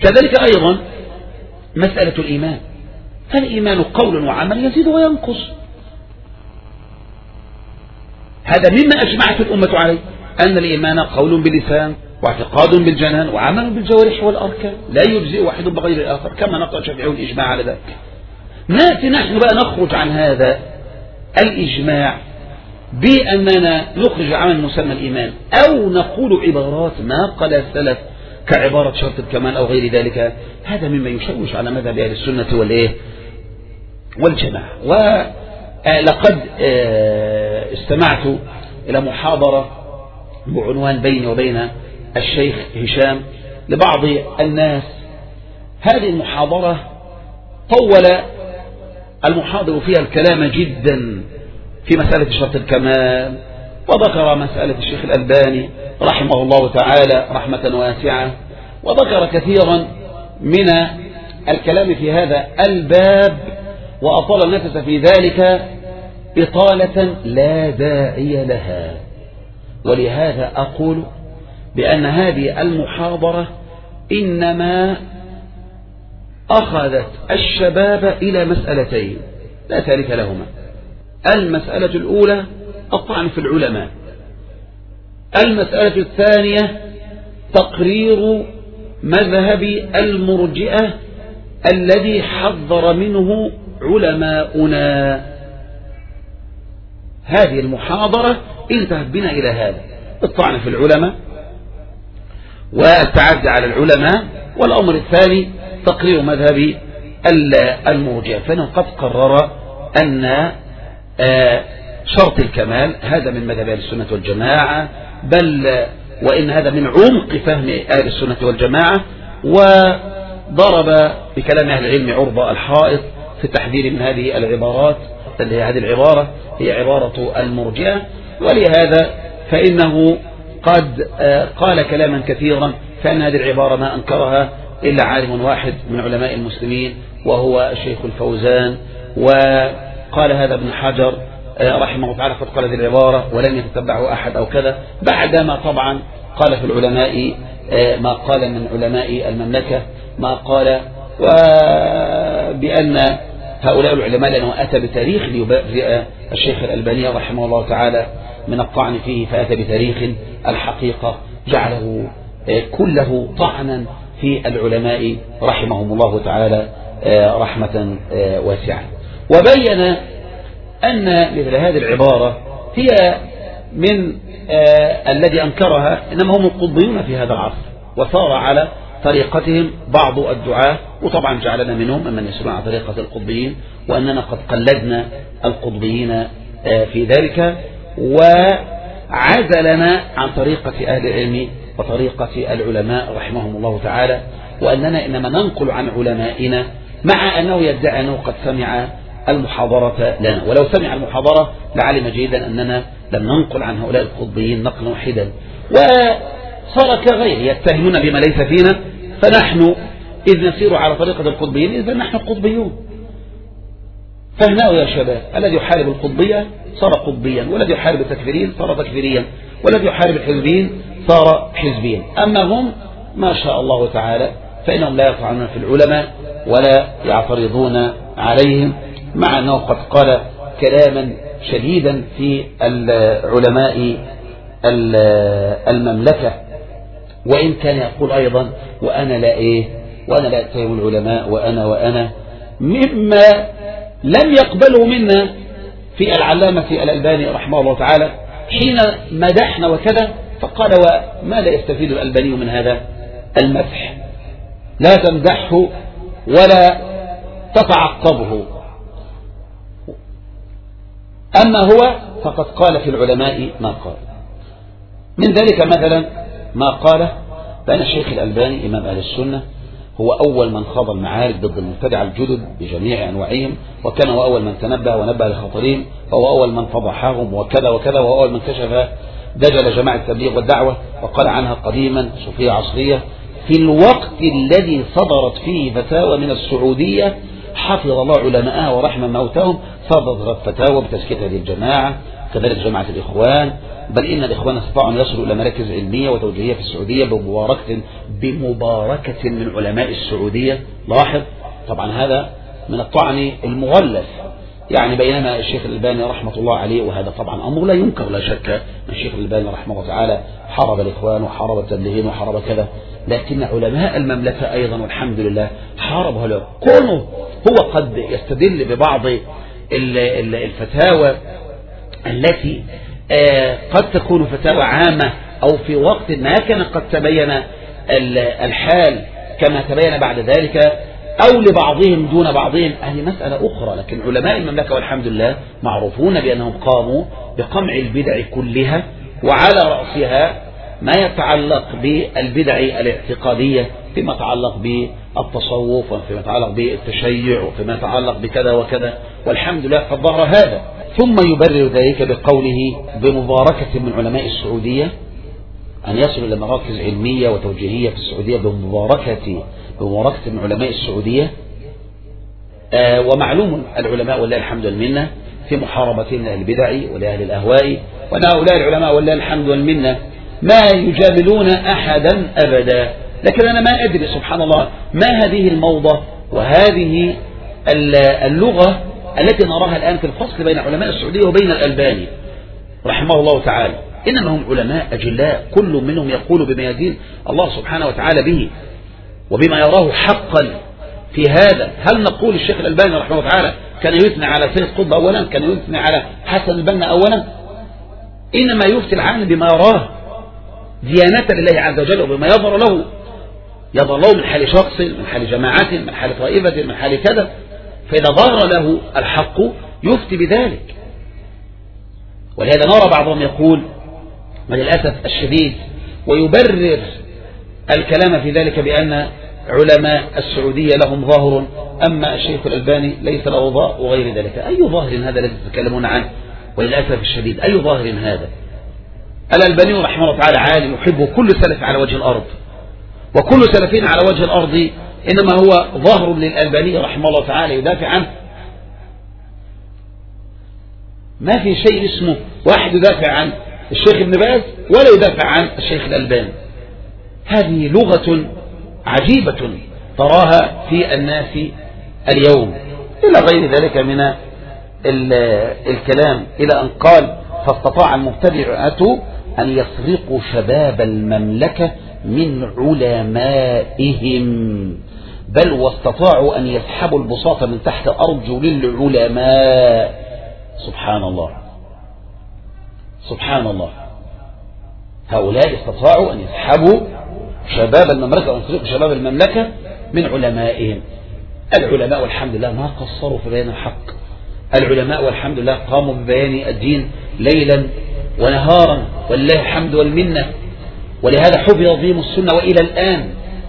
كذلك أيضا مسألة الإيمان، فالإيمان قول وعمل يزيد وينقص، هذا مما أجمعت الأمة عليه، أن الإيمان قول باللسان واعتقاد بالجنان وعمل بالجوارح والأركان، لا يجزئ واحد بغير الآخر، كما نقل الشافعي الإجماع على ذلك. نأتي نحن بقى نخرج عن هذا الإجماع بأننا نخرج عن مسمى الإيمان، أو نقول عبارات ما قال السلف كعبارة شرط الكمال أو غير ذلك. هذا مما يشوش على مذهب أهل السنة والجماعة. ولقد استمعت إلى محاضرة بعنوان بيني وبين الشيخ هشام لبعض الناس. هذه المحاضرة طول المحاضر فيها الكلام جدا في مسألة شرط الكمال، وذكر مسألة الشيخ الألباني رحمه الله تعالى رحمة واسعة، وذكر كثيرا من الكلام في هذا الباب، وأطال النفس في ذلك إطالة لا داعي لها. ولهذا أقول بأن هذه المحاضرة إنما أخذت الشباب إلى مسألتين لا ثالث لهما. المسألة الأولى الطعن في العلماء، المسألة الثانية تقرير مذهب المرجئة الذي حذر منه علماؤنا. هذه المحاضرة انتهت بنا إلى هذا، الطعن في العلماء والتعدي على العلماء، والأمر الثاني تقرير مذهب المرجئة. فإنه قد قرر أن شرط الكمال هذا من مذهب أهل السنة والجماعة، بل وإن هذا من عمق فهم أهل السنة والجماعة، وضرب بكلام أهل العلم عرض الحائط في التحذير من هذه العبارات. هذه العبارة هي عبارة المرجئة، ولهذا فإنه قد قال كلاما كثيرا، فإن هذه العبارة ما أنكرها إلا عالم واحد من علماء المسلمين وهو الشيخ الفوزان، وقال هذا ابن حجر رحمه الله تعالى قد قال هذه العبارة ولم يتتبعه أحد أو كذا، بعدما طبعا قال في العلماء ما قال من علماء المملكة ما قال، وبأن هؤلاء العلماء لأنه أتى بتاريخ ليبرئ الشيخ الألباني رحمه الله تعالى من الطعن فيه، فأتى بتاريخ الحقيقة جعله كله طعنا في العلماء رحمهم الله تعالى رحمة واسعة. وبين أن مثل هذه العبارة هي من الذي أنكرها إنما هم القطبيون في هذا العصر، وصار على طريقتهم بعض الدعاة، وطبعا جعلنا منهم من يسيرون على طريقة القطبيين، وأننا قد قلدنا القطبيين في ذلك، وعزلنا عن طريقة أهل العلم وطريقة العلماء رحمهم الله تعالى، وأننا إنما ننقل عن علمائنا، مع أنه يدعي أنه قد سمع المحاضرة لنا، ولو سمع المحاضرة لعلم جيدا أننا لم ننقل عن هؤلاء القطبيين نقلا واحدا، وصار كغير يتهمون بما ليس فينا، فنحن إذ نسير على طريقة القطبيين إذا نحن قطبيون. فهناه يا شباب، الذي يحارب القطبية صار قطبيا، والذي يحارب التكفيرين صار تكفيريا، والذي يحارب الحزبيين صار حزبيا. أما هم ما شاء الله تعالى فإنهم لا يطعنون في العلماء ولا يعترضون عليهم، مع أنه قد قال كلاما شديدا في العلماء المملكة، وإن كان يقول أيضا وأنا لا أتهم العلماء وأنا مما لم يقبله منا في العلامة الألباني رحمه الله تعالى حين مدحنا وكذا، فقال وماذا يستفيد الألباني من هذا المدح؟ لا تمدحه ولا تتعقبه، أما هو فقد قال في العلماء ما قال. من ذلك مثلا ما قاله بأن الشيخ الألباني إمام أهل السنة هو أول من خاض المعارك ضد المبتدعة الجدد بجميع أنواعهم، وكان هو أول من تنبه ونبه لخطرهم، وهو أول من فضحهم وكذا وكذا، وهو أول من كشف دجل جماعة التبليغ والدعوة، وقال عنها قديما صوفية عصرية. في الوقت الذي صدرت فيه فتاوى من السعودية حفظ الله علماءها ورحم موتهم، صدرت فتاوى بتسكيت هذه الجماعة، كذلك جماعة الإخوان، بل إن الإخوان استطاعوا أن يصلوا إلى مراكز علمية وتوجيهية في السعودية بمباركة من علماء السعودية. لاحظ طبعا هذا من الطعن المغلف، يعني بينما الشيخ الألباني رحمة الله عليه، وهذا طبعا أمر لا ينكر لا شك، أن الشيخ الألباني رحمه الله تعالى حارب الإخوان وحارب التبليغين وحارب كذا، لكن علماء المملكة أيضا والحمد لله حاربوا هؤلاء. كونه هو قد يستدل ببعض الفتاوى التي قد تكون فتاوى عامة أو في وقت ما كان قد تبين الحال كما تبين بعد ذلك، أو لبعضهم دون بعضهم، هذه مسألة أخرى. لكن علماء المملكة والحمد لله معروفون بأنهم قاموا بقمع البدع كلها، وعلى رأسها ما يتعلق بالبدع الاعتقادية فيما يتعلق بالتصوف وفيما يتعلق بالتشيع وفيما يتعلق بكذا وكذا، والحمد لله قد ظهر هذا. ثم يبرر ذلك بقوله بمباركة من علماء السعودية، أن يصلوا إلى مراكز علمية وتوجيهية في السعودية بمباركة من علماء السعودية. ومعلوم العلماء ولله الحمد والمنة في محاربتهم لأهل البدع ولأهل الأهواء، وأن هؤلاء العلماء ولله الحمد والمنة ما يجاملون أحدا أبدا. لكن أنا ما أدري سبحان الله ما هذه الموضة وهذه اللغة التي نراها الآن في الفصل بين علماء السعودية وبين الألباني رحمه الله تعالى. إنما هم علماء أجلاء، كل منهم يقول بما يدين الله سبحانه وتعالى به وبما يراه حقا في هذا. هل نقول الشيخ الألباني رحمه الله تعالى كان يثني على سيد قطب أولا، كان يثني على حسن البنا أولا؟ إنما يفتي العالم بما يراه ديانة لله عز وجل وبما يظهر له من حال شخص، من حال جماعة، من حال طائفة، من حال كذا. فإذا ظهر له الحق يفتي بذلك. ولهذا نرى بعضهم يقول وللأسف الشديد ويبرر الكلام في ذلك بأن علماء السعودية لهم ظاهر أما الشيخ الألباني ليس له ظاهر وغير ذلك. أي ظاهر هذا الذي تتكلمون عنه؟ وللأسف الشديد أي ظاهر هذا؟ الألباني رحمه الله تعالى عالم يحبه كل سلف على وجه الأرض، وكل سلفين على وجه الأرض، إنما هو ظاهر للألباني رحمه الله تعالى يدافع عنه. ما في شيء اسمه واحد يدافع عن الشيخ ابن باز ولا يدافع عن الشيخ الألباني. هذه لغة عجيبة تراها في الناس اليوم، إلى غير ذلك من الكلام، إلى أن قال فاستطاع المبتدعة أن يسرقوا شباب المملكة من علمائهم، بل واستطاعوا أن يسحبوا البساط من تحت أرجل العلماء. سبحان الله سبحان الله. هؤلاء استطاعوا أن يسحبوا شباب المملكة وأن يسرقوا شباب المملكة من علمائهم. العلماء والحمد لله ما قصروا في بيان الحق، العلماء والحمد لله قاموا ببيان الدين ليلا ونهارا ولله الحمد والمنة. ولهذا حفظ دين السنة وإلى الآن،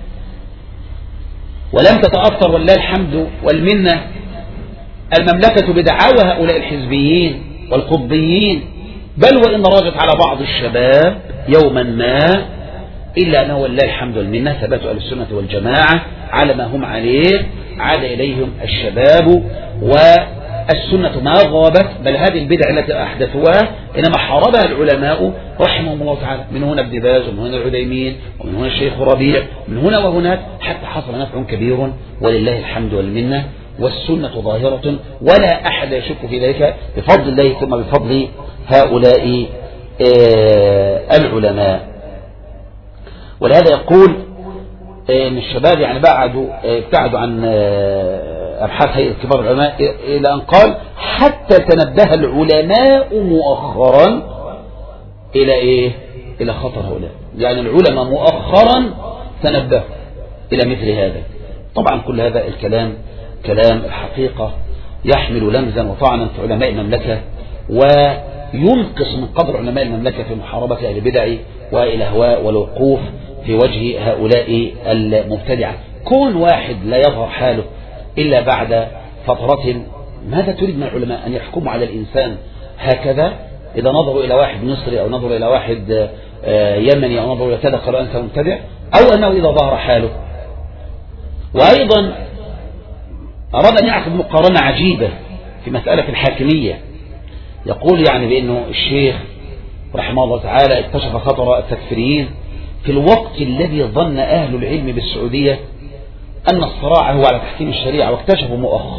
ولم تتأثر ولله الحمد والمنة المملكة بدعاوى هؤلاء الحزبيين والقطبيين، بل وإن راجت على بعض الشباب يوما ما، إلا أنه ولله الحمد والمنة ثبات أهل السنة والجماعة على ما هم عليه، عاد إليهم الشباب والسنة ما غابت، بل هذه البدع التي أحدثوها إنما حاربها العلماء رحمهم الله تعالى، من هنا ابن باز ومن هنا العثيمين ومن هنا الشيخ ربيع، من هنا وهناك، حتى حصل نفع كبير ولله الحمد والمنة، والسنة ظاهرة ولا أحد يشك في ذلك بفضل الله ثم بفضل هؤلاء العلماء. ولهذا يقول ان الشباب يعني ابتعدوا عن ابحاث هيئة كبار العلماء، الى ان قال حتى تنبه العلماء مؤخرا الى ايه؟ الى خطر هؤلاء. يعني العلماء مؤخرا تنبهوا الى مثل هذا. طبعا كل هذا الكلام كلام الحقيقة يحمل لمزا وطعنا في علماء المملكة، وينقص من قدر علماء المملكة في محاربة أهل البدع والأهواء والوقوف في وجه هؤلاء المبتدعة. كون واحد لا يظهر حاله إلا بعد فترة، ماذا تريد من العلماء؟ أن يحكموا على الإنسان هكذا؟ إذا نظروا إلى واحد مصري أو نظروا إلى واحد يمني أو نظروا إلى كذا قالوا أنت مبتدع، أو أنه إذا ظهر حاله. وأيضا أراد أن يعقد مقارنة عجيبة في مسألة الحاكمية، يقول يعني بأنه الشيخ رحمه الله تعالى اكتشف خطر التكفيريين في الوقت الذي ظن أهل العلم بالسعودية أن الصراع هو على تحكيم الشريعة، واكتشفوا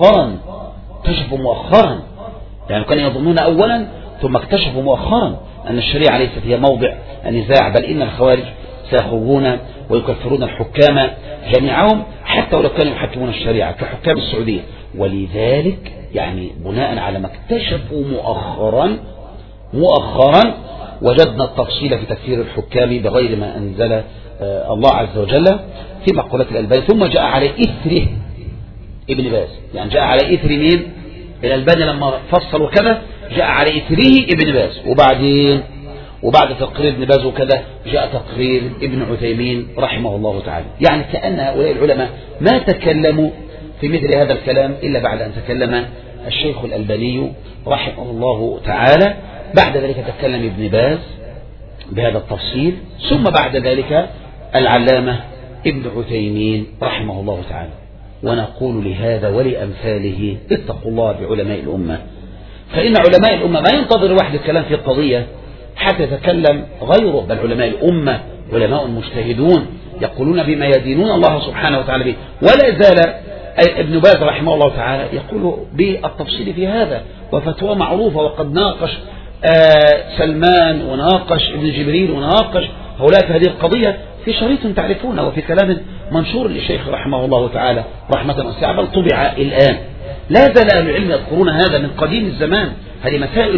مؤخرا يعني كانوا يظنون أولا ثم اكتشفوا مؤخرا أن الشريعة ليست هي موضع النزاع، بل إن الخوارج سيخرجون ويكفرون الحكام جميعهم حتى ولو كانوا يحكمون الشريعة كحكام السعودية. ولذلك يعني بناء على ما اكتشفوا مؤخرا وجدنا التفصيل في تكفير الحكام بغير ما أنزل الله عز وجل في مقولة الألباني، ثم جاء على إثره ابن باز، يعني جاء على إثر مين؟ الألباني لما فصل وكذا جاء على إثره ابن باز، وبعد تقرير ابن باز وكذا جاء تقرير ابن عثيمين رحمه الله تعالى. يعني كأن هؤلاء العلماء ما تكلموا في مثل هذا الكلام إلا بعد أن تكلم الشيخ الألباني رحمه الله تعالى، بعد ذلك تكلم ابن باز بهذا التفصيل، ثم بعد ذلك العلامة ابن عثيمين رحمه الله تعالى. ونقول لهذا ولأمثاله اتقوا الله بعلماء الأمة، فإن علماء الأمة ما ينتظر واحد الكلام في القضية حتى يتكلم غيره، بل علماء الأمة علماء مجتهدون يقولون بما يدينون الله سبحانه وتعالى به. ولا زال ابن باز رحمه الله تعالى يقول بالتفصيل في هذا، وفتوى معروفة، وقد ناقش سلمان وناقش ابن جبريل وناقش هؤلاء في هذه القضية في شريط تعرفونه وفي كلام منشور للشيخ رحمه الله تعالى رحمة واسعة، بل طبع الآن. لا زال أهل العلم يذكرون هذا من قديم الزمان. هذه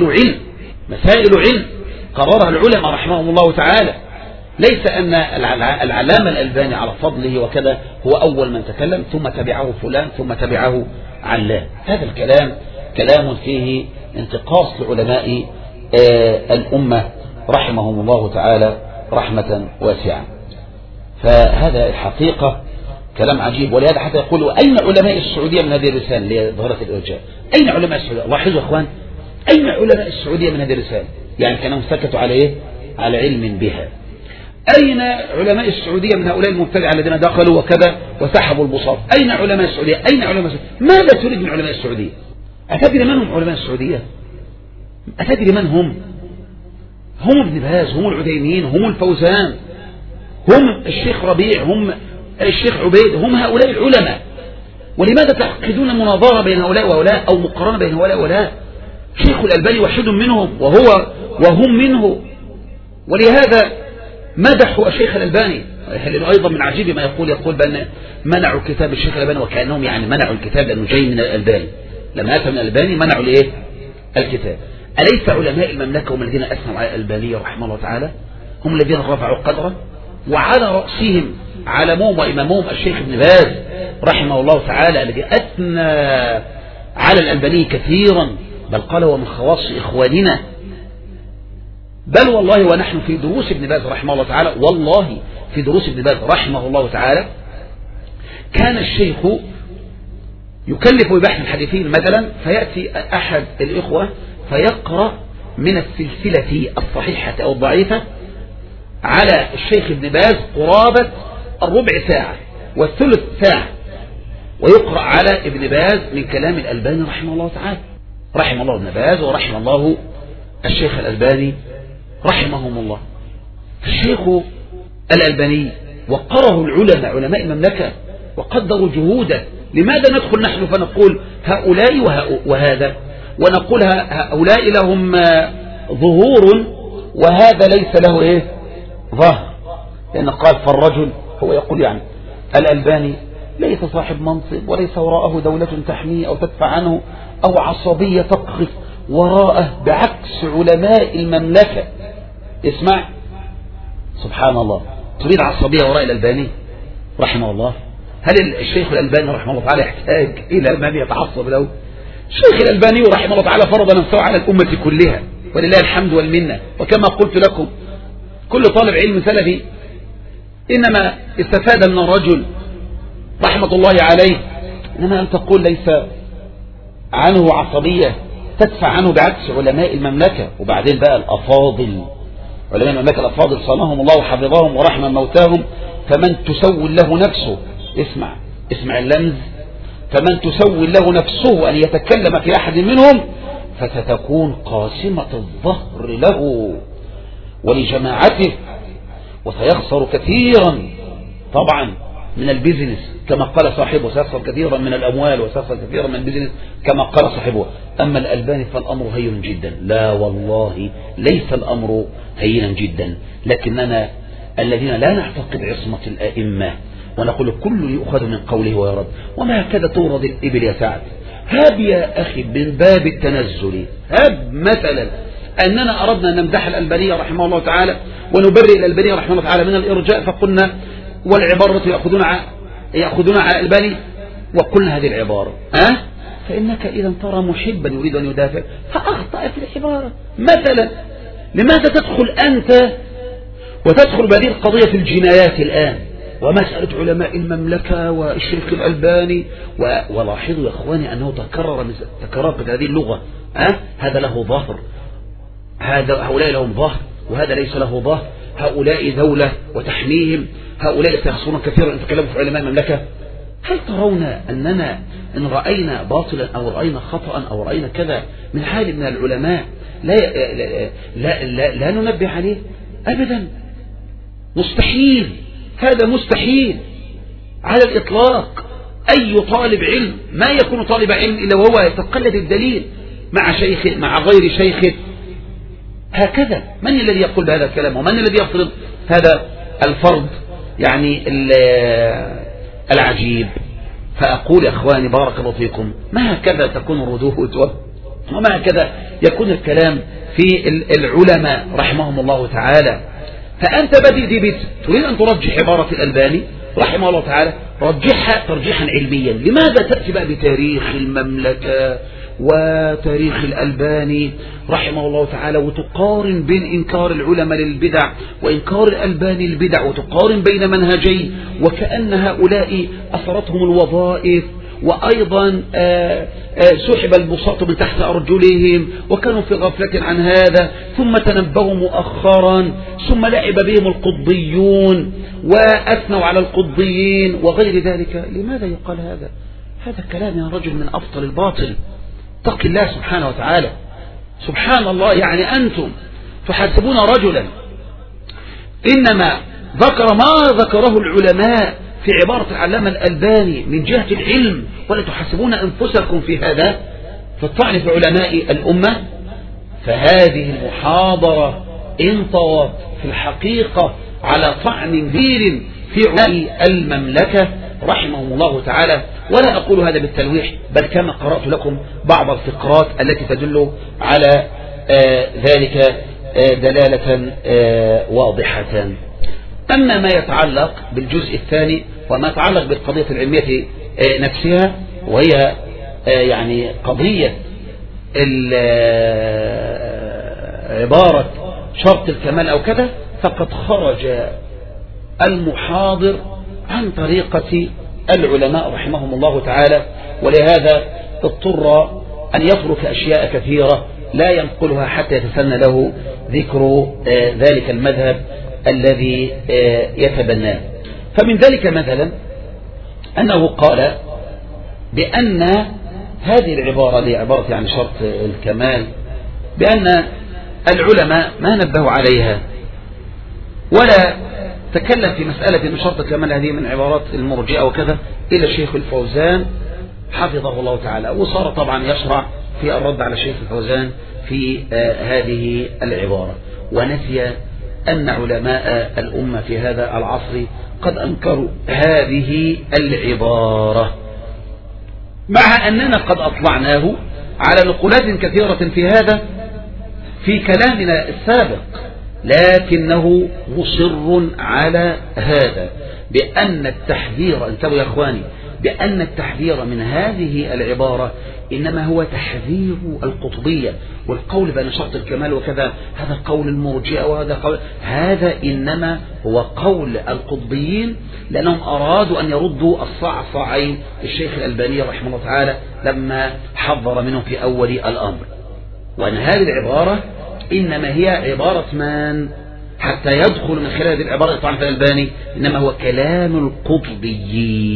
مسائل علم قررها العلماء رحمهم الله تعالى. ليس أن العلامة الألباني على فضله وكذا هو أول من تكلم ثم تبعه فلان ثم تبعه علان. هذا الكلام كلام فيه انتقاص لعلماء الأمة رحمهم الله تعالى رحمة واسعة. فهذا الحقيقة كلام عجيب. ولهذا حتى يقولوا أين علماء السعودية من هذه الرسالة لظاهرة الإرجاء؟ أين علماء السعودية؟ لاحظوا يا أخوان، أين علماء السعودية من هذه الرسالة؟ يعني كانوا سكتوا على إيه؟ على علم بها. أين علماء السعودية من هؤلاء المبتدعة الذين دخلوا وكذا وسحبوا البساط؟ أين علماء السعودية؟ أين علماء السعودية؟ ماذا تريد من علماء السعودية؟ أتدري من هم علماء السعودية؟ أتدري من هم؟ هم ابن باز، هم العثيمين، هم الفوزان، هم الشيخ ربيع، هم الشيخ عبيد، هم هؤلاء العلماء. ولماذا تعقدون مناظرة بين هؤلاء وهؤلاء أو مقارنة بين هؤلاء وهؤلاء؟ شيخ الألباني واحد منهم وهم منه. ولهذا مدحوا الشيخ الألباني، لأنه أيضا من عجيب ما يقول بأن منعوا كتاب الشيخ الألباني، وكأنهم يعني منعوا الكتاب لأنه جاي من الألباني، لما أتى من الألباني منعوا الإيه؟ الكتاب. أليس علماء المملكة هم الذين أثنوا على الألباني رحمه الله تعالى؟ هم الذين رفعوا قدره، وعلى رأسهم علمهم وإمامهم الشيخ ابن باز رحمه الله تعالى الذي أثنى على الألباني كثيرا، بل قال هو من خواص إخواننا. بل والله ونحن في دروس ابن باز رحمه الله تعالى، والله في دروس ابن باز رحمه الله تعالى كان الشيخ يكلف ببحث الحديثين مثلا، فيأتي أحد الإخوة فيقرأ من السلسلة الصحيحة أو الضعيفة على الشيخ ابن باز قرابة الربع ساعة والثلث ساعة، ويقرأ على ابن باز من كلام الألباني رحمه الله تعالى. رحم الله ابن باز ورحم الله الشيخ الألباني رحمهم الله. الشيخ الألباني وقره العلماء علماء المملكة وقدروا جهوده. لماذا ندخل نحن فنقول هؤلاء وهذا، ونقول هؤلاء لهم ظهور وهذا ليس له إيه؟ ظهر. لأن قال فالرجل هو يقول يعني الألباني ليس صاحب منصب وليس وراءه دولة تحميه أو تدفع عنه أو عصبية تقف وراءه، بعكس علماء المملكة. اسمع سبحان الله، تريد عصبية وراء الألباني رحمه الله؟ هل الشيخ الألباني رحمه الله تعالى يحتاج إلى من يتعصب له؟ الشيخ الألباني رحمه الله تعالى فرض نفسه على الأمة كلها ولله الحمد والمنة. وكما قلت لكم كل طالب علم سلفي إنما استفاد من الرجل رحمة الله عليه، إنما أن تقول ليس عنه عصبية تدفع عنه، بعكس علماء المملكة. وبعدين بقى الأفاضل، علماء المملكة الأفاضل صانهم الله وحفظهم ورحم موتاهم، فمن تسول له نفسه، اسمع اللمز، فمن تسول له نفسه أن يتكلم في أحد منهم فستكون قاسمة الظهر له ولجماعته، وسيخسر كثيرا طبعا من البيزنس كما قال صاحبه، سيخسر كثيرا من الأموال وسيخسر كثيرا من البيزنس كما قال صاحبه. أما الألباني فالأمر هين جدا. لا والله ليس الأمر هينا جدا، لكننا الذين لا نعتقد عصمة الأئمة ونقول كل يؤخذ من قوله ويرد، وما هكذا تورد الإبل يا سعد. هاب يا أخي من باب التنزل، هاب مثلا أننا أردنا أن نمدح الألباني رحمه الله تعالى ونبرئ الألباني رحمه الله تعالى من الإرجاء، فقلنا والعبارة يأخذون على الألباني، وقلنا هذه العبارة فإنك إذا ترى محبا يريد أن يدافع فأخطأ في العبارة مثلا. لماذا تدخل أنت وتدخل بهذه القضية في الجنايات الآن ومسألة علماء المملكة والشيخ الألباني؟ ولاحظوا يا أخواني أنه تكررت هذه اللغة. هذا له ظهر، هؤلاء لهم ظهر وهذا ليس له ظهر، هؤلاء دولة وتحميهم، هؤلاء سيخسرون كثيرا إن تكلموا في علماء المملكة. هل ترون أننا إن رأينا باطلا أو رأينا خطأ أو رأينا كذا من حال من العلماء لا ننبه عليه؟ أبدا، مستحيل، هذا مستحيل على الإطلاق. أي طالب علم ما يكون طالب علم إلا وهو يتقلد الدليل مع شيخه مع غير شيخه هكذا. من الذي يقول بهذا الكلام ومن الذي يفرض هذا الفرض يعني العجيب؟ فأقول يا أخواني بارك الله فيكم، ما هكذا تكون الردود وما هكذا يكون الكلام في العلماء رحمهم الله تعالى. فأنت بديت تريد أن ترجح عبارة الألباني رحمه الله تعالى، رجحها ترجيحا علميا. لماذا تأتي بقى بتاريخ المملكة وتاريخ الألباني رحمه الله تعالى وتقارن بين إنكار العلماء للبدع وإنكار الألباني للبدع، وتقارن بين منهجين وكأن هؤلاء أثرتهم الوظائف وأيضا سحب البساط من تحت أرجلهم وكانوا في غفلة عن هذا، ثم تنبهوا مؤخرا، ثم لعب بهم القطبيون وأثنوا على القطبيين وغير ذلك. لماذا يقال هذا؟ هذا كلام يا رجل من أبطل الباطل. اتق الله سبحانه وتعالى. سبحان الله، يعني أنتم تحاسبون رجلا إنما ذكر ما ذكره العلماء في عبارة العلامة الألباني من جهة العلم، ولا تحاسبون أنفسكم في هذا في الطعن في علماء الأمة. فهذه المحاضرة انطوت في الحقيقة على طعن كبير في علماء المملكة رحمهم الله تعالى. ولا أقول هذا بالتلويح، بل كما قرأت لكم بعض الفقرات التي تدل على ذلك دلالة واضحة. أما ما يتعلق بالجزء الثاني وما يتعلق بالقضية العلمية نفسها، وهي يعني قضية عبارة شرط الكمال أو كذا، فقد خرج المحاضر عن طريقة العلماء رحمهم الله تعالى، ولهذا اضطر أن يترك أشياء كثيرة لا ينقلها حتى يتسنى له ذكر ذلك المذهب الذي يتبناه. فمن ذلك مثلا أنه قال بأن هذه العبارة لعبارة يعني شرط الكمال بأن العلماء ما نبهوا عليها ولا تكلم في مسألة أن شرط الكمال هذه من عبارات المرجئة وكذا إلى الشيخ الفوزان حفظه الله تعالى، وصار طبعا يشرع في الرد على الشيخ الفوزان في هذه العبارة، ونسي أن علماء الأمة في هذا العصر قد أنكروا هذه العبارة، مع أننا قد أطلعناه على نقولات كثيرة في هذا في كلامنا السابق، لكنه مصر على هذا بأن التحذير، انتبهوا يا أخواني، بأن التحذير من هذه العبارة إنما هو تحذير القطبية والقول بأن شرط الكمال وكذا هذا قول المرجئة وهذا قول، هذا إنما هو قول القطبيين لأنهم أرادوا أن يردوا الصعصعين الشيخ الألباني رحمه الله تعالى لما حذر منه في أول الأمر، وأن هذه العبارة إنما هي عبارة من حتى يدخل من خلال هذه العبارة طعن في الألباني إنما هو كلام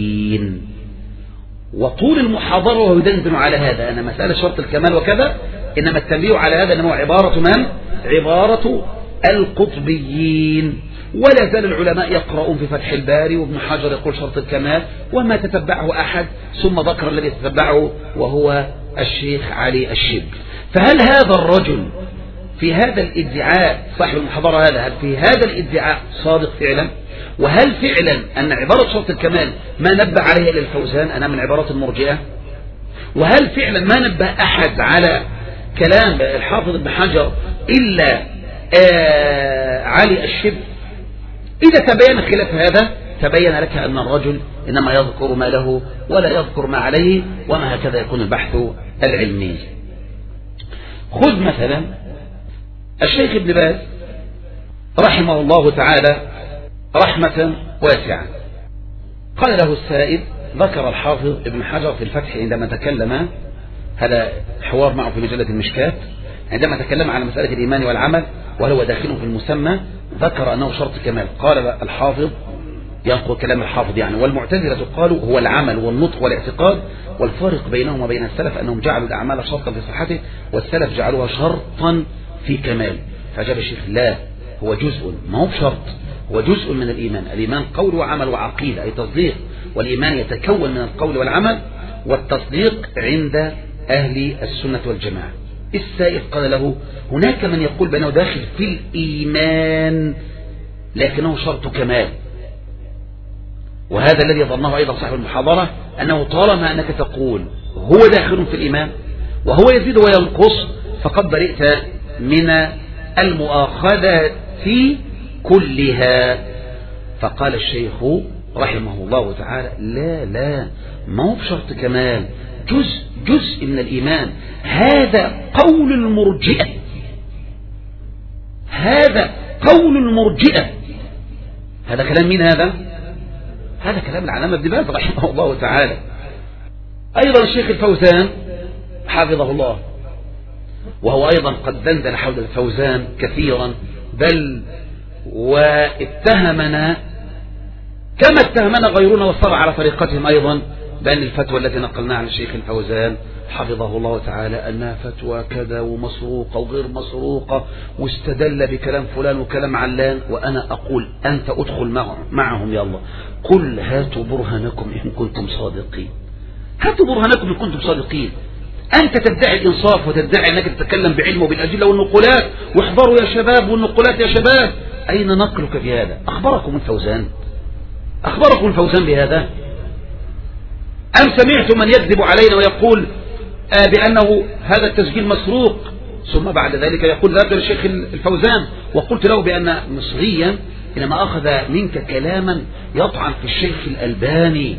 القطبيين. وطول المحاضرة وهو يدندن على هذا أن مسألة شرط الكمال وكذا إنما التنبيه على هذا إنما هو عبارة من؟ عبارة القطبيين. ولا زال العلماء يقرؤون في فتح الباري، وابن حجر يقول شرط الكمال وما تتبعه أحد، ثم ذكر الذي يتتبعه وهو الشيخ علي الشبل. فهل هذا الرجل في هذا الادعاء صاحب المحاضرة هذا، هل في هذا الادعاء صادق فعلا؟ وهل فعلا أن عبارة شرط الكمال ما نبه عليه إلا الفوزان أنا من عبارات المرجئة؟ وهل فعلا ما نبه أحد على كلام الحافظ ابن حجر إلا علي الشبل؟ إذا تبين خلاف هذا تبين لك أن الرجل إنما يذكر ما له ولا يذكر ما عليه، وما هكذا يكون البحث العلمي. خذ مثلا الشيخ ابن باز رحمه الله تعالى رحمة واسعة، قال له السائل، ذكر الحافظ ابن حجر في الفتح عندما تكلم، هذا حوار معه في مجلة المشكات، عندما تكلم عن مسألة الإيمان والعمل وهل هو داخل في المسمى، ذكر أنه شرط كمال. قال الحافظ، ينقل كلام الحافظ يعني، والمعتزلة قالوا هو العمل والنطق والاعتقاد، والفارق بينهم وبين السلف أنهم جعلوا الأعمال شرطا في صحته، والسلف جعلوها شرطا في كمال. فجاب الشيخ لا، هو جزء، ما هو بشرط، هو جزء من الإيمان. الإيمان قول وعمل وعقيدة أي تصديق، والإيمان يتكون من القول والعمل، والتصديق عند أهل السنة والجماعة. السائل قال له هناك من يقول بأنه داخل في الإيمان لكنه شرط كمال، وهذا الذي ظنه أيضا صاحب المحاضرة، أنه طالما أنك تقول هو داخل في الإيمان وهو يزيد وينقص فقد برئت من المؤاخذة كلها. فقال الشيخ رحمه الله تعالى لا، ما هو بشرط كمال، جزء من الإيمان. هذا قول المرجئة، هذا قول المرجئة. هذا كلام مين هذا؟ هذا كلام العلامة ابن باز رحمه الله تعالى. أيضا الشيخ الفوزان حفظه الله، وهو أيضا قد دندن حول الفوزان كثيرا، بل واتهمنا كما اتهمنا غيرنا وصار على طريقتهم أيضا بأن الفتوى التي نقلناها عن الشيخ الفوزان حفظه الله تعالى أنها فتوى كذا ومسروقة وغير مسروقة، واستدل بكلام فلان وكلام علان. وأنا أقول أنت أدخل معهم يلا، قل هاتوا برهانكم إن كنتم صادقين، هاتوا برهانكم إن كنتم صادقين. أنت تدعي الإنصاف وتدعي أنك تتكلم بعلم وبالأدلة والنقولات، واحضروا يا شباب والنقولات يا شباب. أين نقلك في هذا؟ أخبركم الفوزان بهذا؟ أم سمعتم من يكذب علينا ويقول بأنه هذا التسجيل مسروق، ثم بعد ذلك يقول ذهبت للشيخ الفوزان وقلت له بأن مصريا إنما أخذ منك كلاما يطعن في الشيخ الألباني،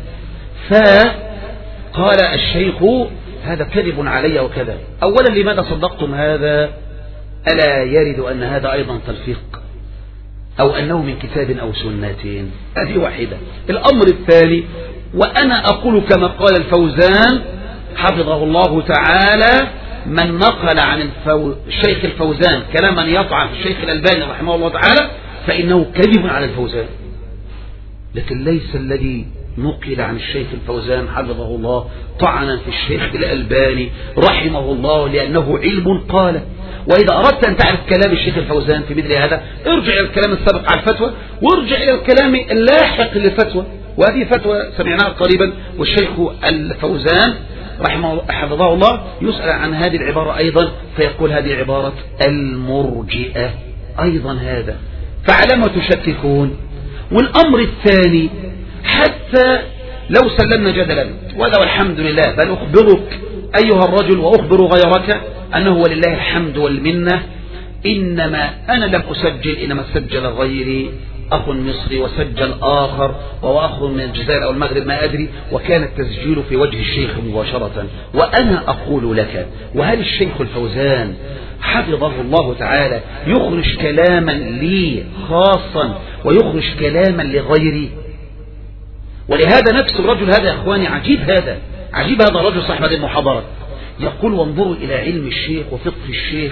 فقال الشيخ هذا كذب علي وكذا. أولا لماذا صدقتم هذا؟ ألا يرد أن هذا أيضا تلفيق أو أنه من كتاب أو سنتين؟ هذه واحدة. الأمر الثاني، وأنا أقول كما قال الفوزان حفظه الله تعالى، من نقل عن الشيخ الفوزان كلاما يطعن في الشيخ الألباني رحمه الله تعالى فإنه كذب على الفوزان، لكن ليس الذي نقل عن الشيخ الفوزان حفظه الله طعنا في الشيخ الألباني رحمه الله لأنه علم قال. وإذا أردت أن تعرف كلام الشيخ الفوزان في مثل هذا ارجع إلى الكلام السابق على الفتوى، وارجع إلى الكلام اللاحق للفتوى. وهذه فتوى سمعناها قريبا، والشيخ الفوزان حفظه الله يسأل عن هذه العبارة أيضا فيقول هذه عبارة المرجئة أيضا. هذا فعلى ما تشككون. والأمر الثاني، حتى لو سلمنا جدلا ولو الحمد لله، بل أخبرك أيها الرجل وأخبر غيرك أنه ولله الحمد والمنة، إنما أنا لم أسجل، إنما سجل غيري، أخ مصري وسجل آخر وهو أخ من الجزائر أو المغرب ما أدري، وكان التسجيل في وجه الشيخ مباشرة. وأنا أقول لك، وهل الشيخ الفوزان حفظه الله تعالى يخرج كلاما لي خاصا ويخرج كلاما لغيري؟ ولهذا نفس الرجل هذا يا أخواني عجيب هذا الرجل صاحب هذه المحاضرة يقول وانظروا إلى علم الشيخ وفقه الشيخ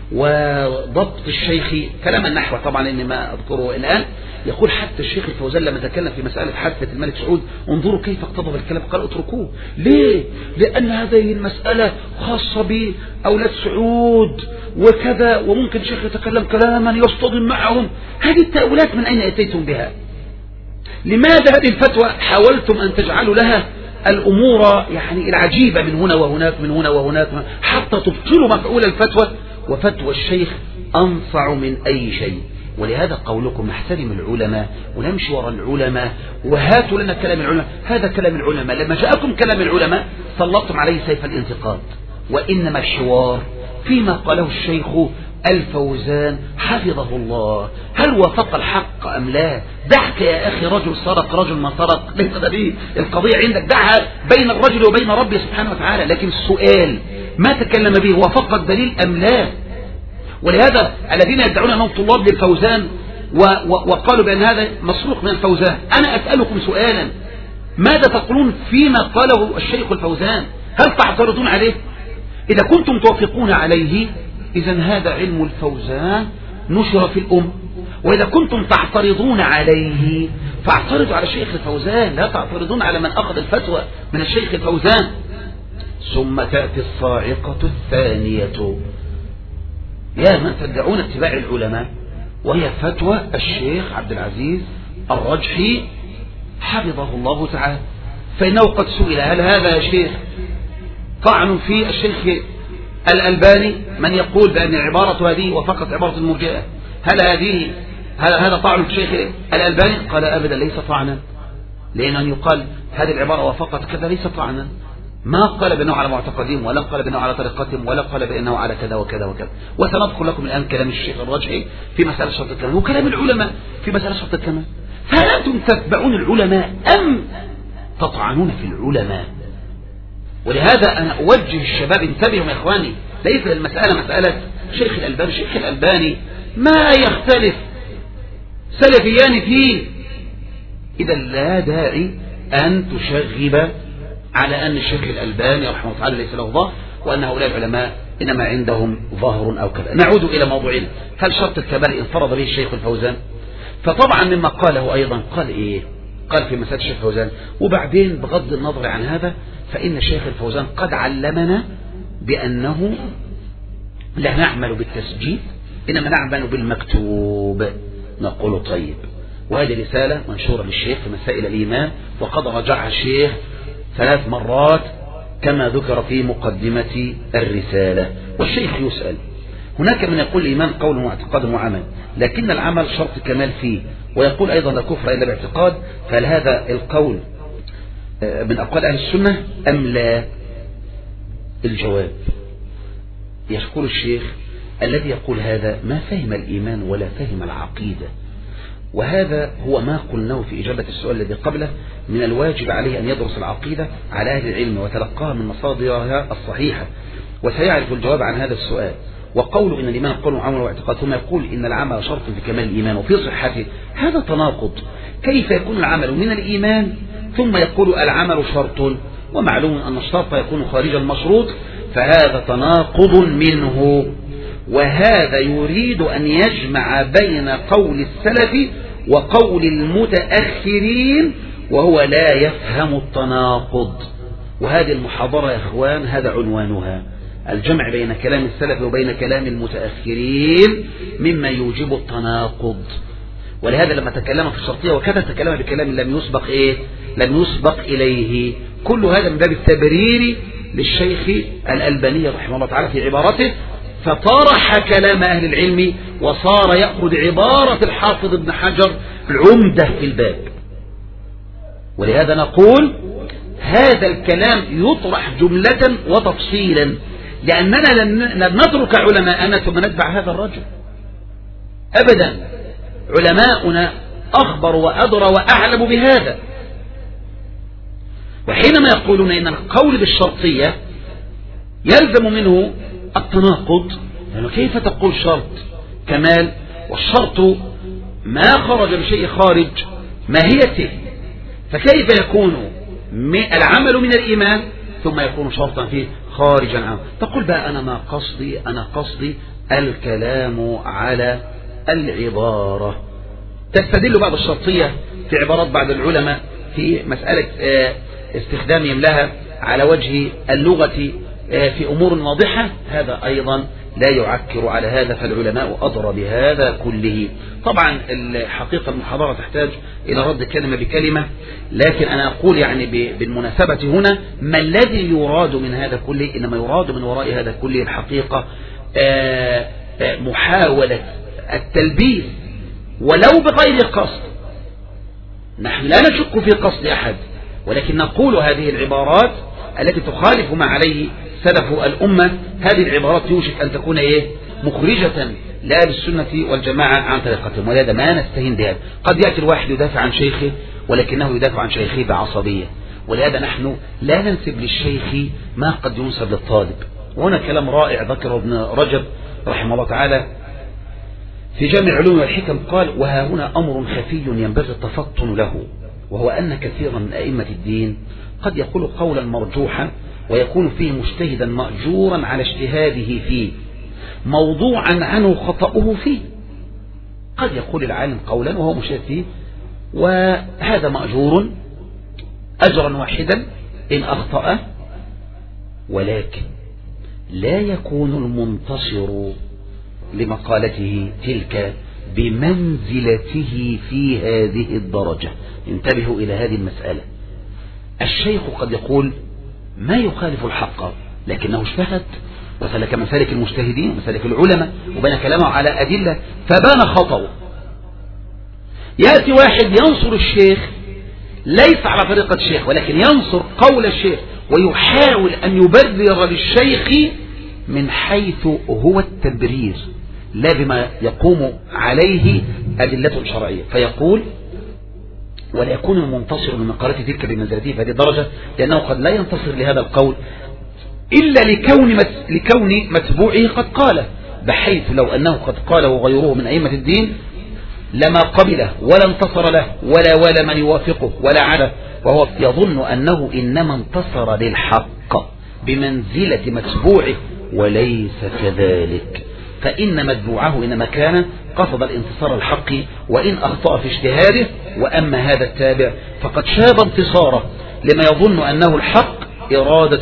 وضبط الشيخ كلام النحو طبعا إني ما أذكره الآن. يقول حتى الشيخ الفوزان لما تكلم في مسألة حادثة الملك سعود انظروا كيف اقتضب الكلام، قال اتركوه. ليه؟ لأن هذه المسألة خاصة بأولاد سعود وكذا، وممكن الشيخ يتكلم كلاما يصطدم معهم. هذه التأويلات من أين أتيتم بها؟ لماذا هذه الفتوى حاولتم أن تجعلوا لها الأمور يعني العجيبة من هنا وهناك من هنا وهناك حتى تبطلوا مفعول الفتوى؟ وفتوى الشيخ أنفع من أي شيء. ولهذا قولكم نحترم العلماء ونمشي وراء العلماء وهاتوا لنا كلام العلماء، هذا كلام العلماء. لما جاءكم كلام العلماء سلطتم عليه سيف الانتقاد. وإنما الحوار فيما قاله الشيخ الفوزان حفظه الله، هل وافق الحق أم لا؟ دعك يا أخي، رجل سرق رجل ما سرق، ليس هذه القضية عندك، دعها بين الرجل وبين ربه سبحانه وتعالى. لكن السؤال ما تكلم به وافق الدليل أم لا؟ ولهذا الذين يدعون أنهم طلاب للفوزان وقالوا بأن هذا مسروق من الفوزان، أنا أسألكم سؤالا، ماذا تقولون فيما قاله الشيخ الفوزان؟ هل تعترضون عليه؟ إذا كنتم توافقون عليه إذن هذا علم الفوزان نشر في الأمة، وإذا كنتم تعترضون عليه فاعترضوا على الشيخ الفوزان، لا تعترضون على من أخذ الفتوى من الشيخ الفوزان. ثم تأتي الصاعقة الثانية، يا من تدعون اتباع العلماء، وهي فتوى الشيخ عبد العزيز الرجحي حفظه الله تعالى. فإنه قد سئل هل هذا يا شيخ طعن في الشيخ الألباني، من يقول بأن العبارة هذه وفقط عبارة المرجئة، هل هذا طعن في الشيخ الألباني؟ قال أبدا ليس طعنا، لأن أن يقال هذه العبارة وفقط كذا ليس طعنا، ما قال بأنه على معتقدهم ولا قال بأنه على طريقتهم ولا قال بأنه على كذا وكذا وكذا. وسنذكر لكم الآن كلام الشيخ الرجحي في مسألة شرط الكمال وكلام العلماء في مسألة شرط الكمال. فهل أنتم تتبعون العلماء أم تطعنون في العلماء؟ ولهذا أنا أوجه الشباب انتبهوا يا إخواني، ليس المسألة مسألة شيخ الألباني، شيخ الألباني ما يختلف سلفيان فيه، إذا لا داعي أن تشغب على أن الشيخ الألباني رحمه الله تعالى ليس له ظهر، وأن هؤلاء العلماء إنما عندهم ظهر أو كذا. نعود إلى موضوعنا، هل شرط الكمال انفرد به الشيخ الفوزان؟ فطبعا مما قاله أيضا قال إيه؟ قال في مسألة الشيخ الفوزان، وبعدين بغض النظر عن هذا فإن الشيخ الفوزان قد علمنا بأنه لا نعمل بالتسجيل إنما نعمل بالمكتوب. نقول طيب، وهذه رسالة منشورة للشيخ في مسائل الإيمان، وقد رجعها الشيخ 3 مرات كما ذكر في مقدمة الرسالة. والشيخ يسأل، هناك من يقول الإيمان قول واعتقاد وعمل، لكن العمل شرط كمال فيه، ويقول أيضا لا كفر إلا باعتقاد، فهل هذا القول من أقوال أهل السنة أم لا؟ الجواب، يقول الشيخ الذي يقول هذا ما فهم الإيمان ولا فهم العقيدة، وهذا هو ما قلناه في إجابة السؤال الذي قبله، من الواجب عليه أن يدرس العقيدة على أهل العلم وتلقاها من مصادرها الصحيحة، وسيعرف الجواب عن هذا السؤال. وقوله إن الإيمان قول وعمل واعتقاد، ثم يقول إن العمل شرط في كمال الإيمان وفي صحته، هذا تناقض. كيف يكون العمل من الإيمان ثم يقول العمل شرط؟ ومعلوم أن الشرط يكون خارج المشروط، فهذا تناقض منه. وهذا يريد أن يجمع بين قول السلف وقول المتأخرين، وهو لا يفهم التناقض. وهذه المحاضرة يا إخوان هذا عنوانها، الجمع بين كلام السلف وبين كلام المتأخرين مما يوجب التناقض. ولهذا لما تكلم في الشرطية وكذا تكلم بكلام لم يسبق إليه. كل هذا من باب التبرير للشيخ الألباني رحمه الله تعالى في عبارته، فطرح كلام أهل العلم وصار يأخذ عبارة الحافظ ابن حجر العمدة في الباب. ولهذا نقول هذا الكلام يطرح جملة وتفصيلا، لأننا لن نترك علماءنا ثم نتبع هذا الرجل أبدا. علماؤنا أخبر وأدرى وأعلم بهذا. وحينما يقولون إن القول بالشرطية يلزم منه التناقض، يعني كيف تقول شرط كمال والشرط ما خرج بشيء خارج ماهيته، فكيف يكون العمل من الإيمان ثم يكون شرطا فيه خارجا عنه؟ تقول بقى أنا قصدي الكلام على العبارة. تستدل بعض الشرطية في عبارات بعض العلماء في مسألة استخدامهم لها على وجه اللغة في أمور واضحة، هذا أيضا لا يعكر على هذا، فالعلماء أضر بهذا كله. طبعا الحقيقة المحاضرة تحتاج إلى رد كلمة بكلمة، لكن أنا أقول يعني بالمناسبة هنا ما الذي يراد من هذا كله؟ إنما يراد من وراء هذا كله الحقيقة محاولة التلبيس ولو بغير قصد. نحن لا نشك في قصد أحد، ولكن نقول هذه العبارات التي تخالف ما عليه سلف الأمة، هذه العبارات يوشك أن تكون مخرجة لا بالسنة والجماعة عن طريقتهم، ولهذا ما نستهين بهذا. قد يأتي الواحد يدافع عن شيخه ولكنه يدافع عن شيخه بعصبية، ولهذا نحن لا ننسب للشيخ ما قد ينسب للطالب. وهنا كلام رائع ذكره ابن رجب رحمه الله تعالى في جامع العلوم والحكم، قال: وها هنا أمر خفي ينبغي التفطن له، وهو أن كثيرا من أئمة الدين قد يقول قولا مرجوحا ويكون فيه مجتهدا مأجورا على اجتهاده فيه موضوعا عنه خطأه فيه. قد يقول العالم قولا وهو مجتهد فيه، وهذا مأجور أجرا واحدا إن أخطأ، ولكن لا يكون المنتصر لمقالته تلك بمنزلته في هذه الدرجة. انتبهوا إلى هذه المسألة. الشيخ قد يقول ما يخالف الحق لكنه اجتهد وسلك مسالك المجتهدين ومسالك العلماء وبنى كلامه على أدلة فبان خطأه. يأتي واحد ينصر الشيخ ليس على طريقة الشيخ، ولكن ينصر قول الشيخ ويحاول أن يبرر للشيخ من حيث هو التبرير لا بما يقوم عليه أدلة شرعية، فيقول: ولا يكون المنتصر من مقالته تلك بمنزلته في هذه الدرجة، لأنه قد لا ينتصر لهذا القول إلا لكون متبوعه قد قاله، بحيث لو أنه قد قاله غيره من أئمة الدين لما قبله ولا انتصر له ولا من يوافقه ولا عدا، وهو يظن أنه إنما انتصر للحق بمنزلة متبوعه، وليس كذلك، فإن متبوعه إنما كان قصد الانتصار الحق وإن أخطأ في اجتهاده، وأما هذا التابع فقد شاب انتصاره لما يظن أنه الحق إرادة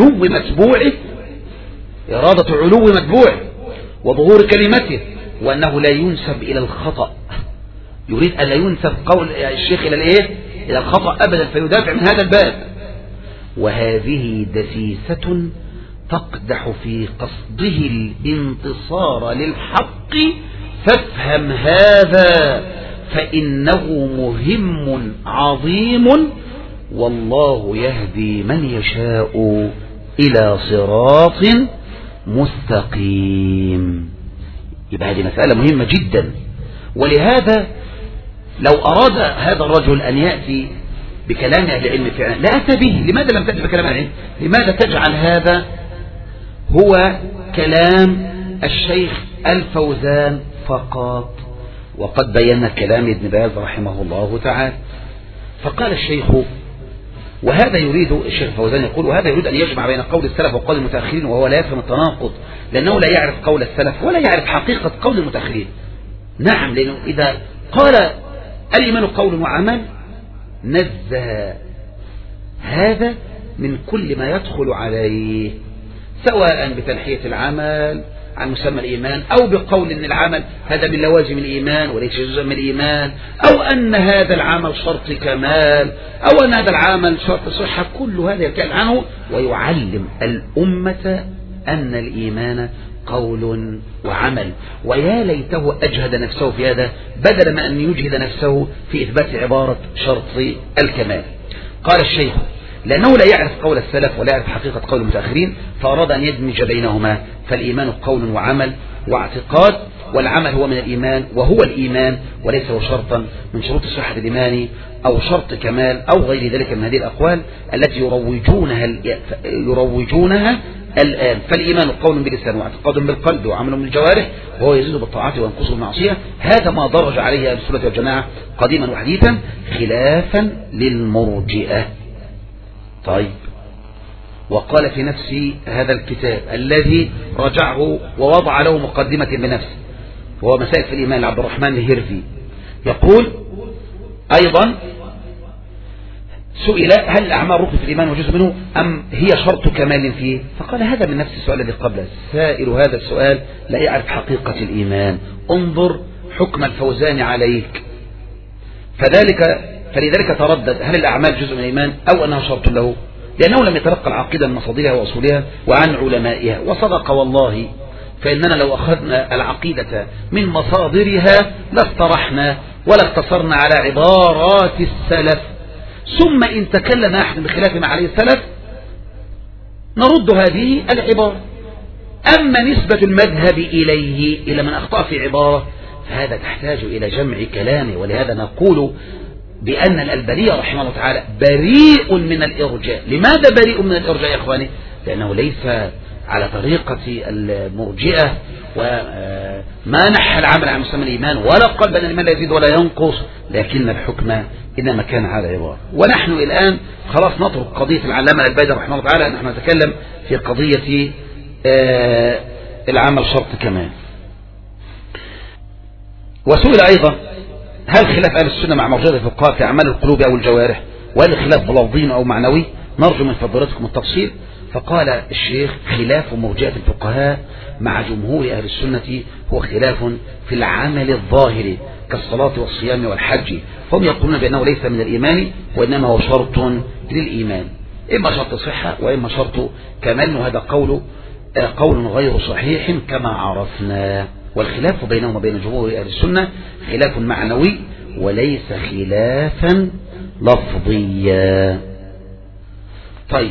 علو متبوعه وظهور كلمته، وأنه لا ينسب إلى الخطأ، يريد أن لا ينسب قول الشيخ إلى الخطأ أبدا، فيدافع من هذا الباب. وهذه دسيسة تقدح في قصده الانتصار للحق، فافهم هذا فإنه مهم عظيم، والله يهدي من يشاء إلى صراط مستقيم. يبقى هذه مسألة مهمة جدا، ولهذا لو أراد هذا الرجل أن يأتي بكلام أهل العلم فعلا لا أتى به. لماذا لم تأتي بكلام أهل العلم؟ لماذا تجعل هذا هو كلام الشيخ الفوزان فقط؟ وقد بينا كلام ابن باز رحمه الله تعالى. فقال الشيخ، وهذا يريد الشيخ الفوزان يقول: وهذا يريد أن يجمع بين قول السلف وقول المتأخرين، وهو لا يفهم التناقض، لأنه لا يعرف قول السلف ولا يعرف حقيقة قول المتأخرين. نعم، لأنه إذا قال الإيمان قول وعمل نزه هذا من كل ما يدخل عليه، سواء بتنحية العمل عن مسمى الإيمان، أو بقول أن العمل هذا من لوازم الإيمان وليس جزء من الإيمان، أو أن هذا العمل شرط كمال، أو أن هذا العمل شرط صحة. كل هذا يتكلم عنه ويعلم الأمة أن الإيمان قول وعمل. ويا ليته أجهد نفسه في هذا بدل ما أن يجهد نفسه في إثبات عبارة شرط الكمال. قال الشيخ: لأنه لا يعرف قول السلف ولا يعرف حقيقة قول المتأخرين، فأراد أن يدمج بينهما، فالإيمان قول وعمل واعتقاد، والعمل هو من الإيمان وهو الإيمان، وليس هو شرطا من شروط صحة الإيمان أو شرط كمال أو غير ذلك من هذه الأقوال التي يروجونها الآن. فالإيمان قول باللسان واعتقاد بالقلب وعمل بالجوارح، وهو يزيد بالطاعات وينقص بالمعصية. هذا ما درج عليه أهل السنة والجماعة قديما وحديثا، خلافا للمرجئة. طيب، وقال في نفس هذا الكتاب الذي رجعه ووضع له مقدمة بنفسه، وهو مسائل في الإيمان لعبد الرحمن الهرفي، يقول أيضا سئل هل الأعمال ركن في الإيمان وجزء منه أم هي شرط كمال فيه؟ فقال هذا من نفس السؤال الذي قبله، سائل هذا السؤال لا يعرف حقيقة الإيمان، انظر حكم الفوزان عليك. فلذلك تردد هل الأعمال جزء من الإيمان أو أنها شرط له، لأنه لم يتلقى العقيدة من مصادرها وأصولها وعن علمائها. وصدق والله، فإننا لو أخذنا العقيدة من مصادرها لاسترحنا ولا اقتصرنا على عبارات السلف، ثم إن تكلم أحد بخلاف ما عليه السلف نرد هذه العبارة. أما نسبة المذهب إليه إلى من أخطأ في عبارة فهذا تحتاج إلى جمع كلامه، ولهذا نقول بأن الألباني رحمه الله تعالى بريء من الإرجاء. لماذا بريء من الإرجاء يا إخواني؟ لأنه ليس على طريقة المرجئة وما نحى العمل عن مسمى الإيمان ولا قال بأن الإيمان لا يزيد ولا ينقص، لكن الحكم إنما كان على عبارة. ونحن الآن خلاص نترك قضية العلامة الألباني رحمه الله تعالى، نحن نتكلم في قضية العمل شرط كمان. وسئل أيضا هل خلاف أهل السنة مع مرجئة الفقهاء في أعمال القلوب أو الجوارح، وهل الخلاف بلفظي أو معنوي؟ نرجو من فضيلتكم التفصيل. فقال الشيخ خلاف مرجئة الفقهاء مع جمهور أهل السنة هو خلاف في العمل الظاهر كالصلاة والصيام والحج، فهم يقولون بأنه ليس من الإيمان وإنما هو شرط للإيمان، إما شرط صحة وإما شرط كمال، وهذا قول غير صحيح كما عرفنا. والخلاف بينهم وبين جمهور أهل السنة خلاف معنوي وليس خلافا لفظيا. طيب،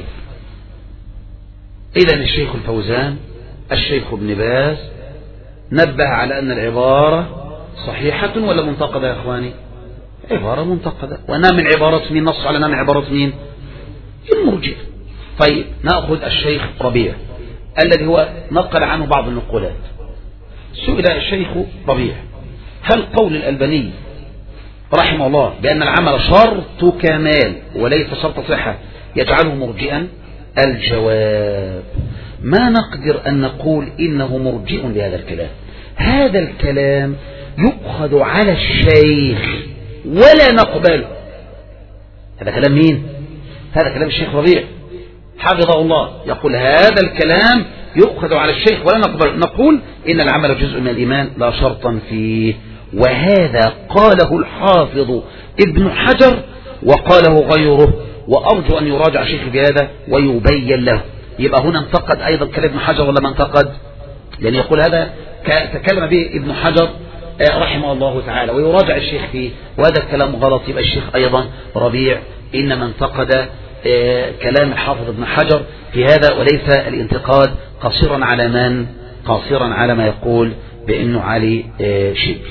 إذن الشيخ الفوزان الشيخ ابن باز نبه على أن العبارة صحيحة ولا منتقدة يا إخواني؟ عبارة منتقدة، وأنها من عبارة مين؟ نص على أنها من عبارة مين؟ المرجئة. طيب، نأخذ الشيخ ربيع الذي هو نقل عنه بعض النقولات. سئل الشيخ ربيع هل قول الألباني رحمه الله بأن العمل شرط كمال وليس شرط صحة يجعله مرجئا؟ الجواب ما نقدر أن نقول إنه مرجئ لهذا الكلام. هذا الكلام يؤخذ على الشيخ ولا نقبله. هذا كلام مين؟ هذا كلام الشيخ ربيع حفظه الله، يقول هذا الكلام يؤخذ على الشيخ ولا نقبل، نقول إن العمل جزء من الإيمان لا شرطا فيه. وهذا قاله الحافظ ابن حجر وقاله غيره، وأرجو أن يراجع الشيخ بهذا ويبين له. يبقى هنا انتقد أيضا كلام ابن حجر ولا ما انتقد؟ لأن يقول هذا تكلم به ابن حجر رحمه الله تعالى ويراجع الشيخ فيه، وهذا الكلام غلط. يبقى الشيخ أيضا ربيع إنما انتقد كلام الحافظ ابن حجر في هذا، وليس الانتقاد قصيرا على من؟ قصيرا على ما يقول بأنه علي شبر.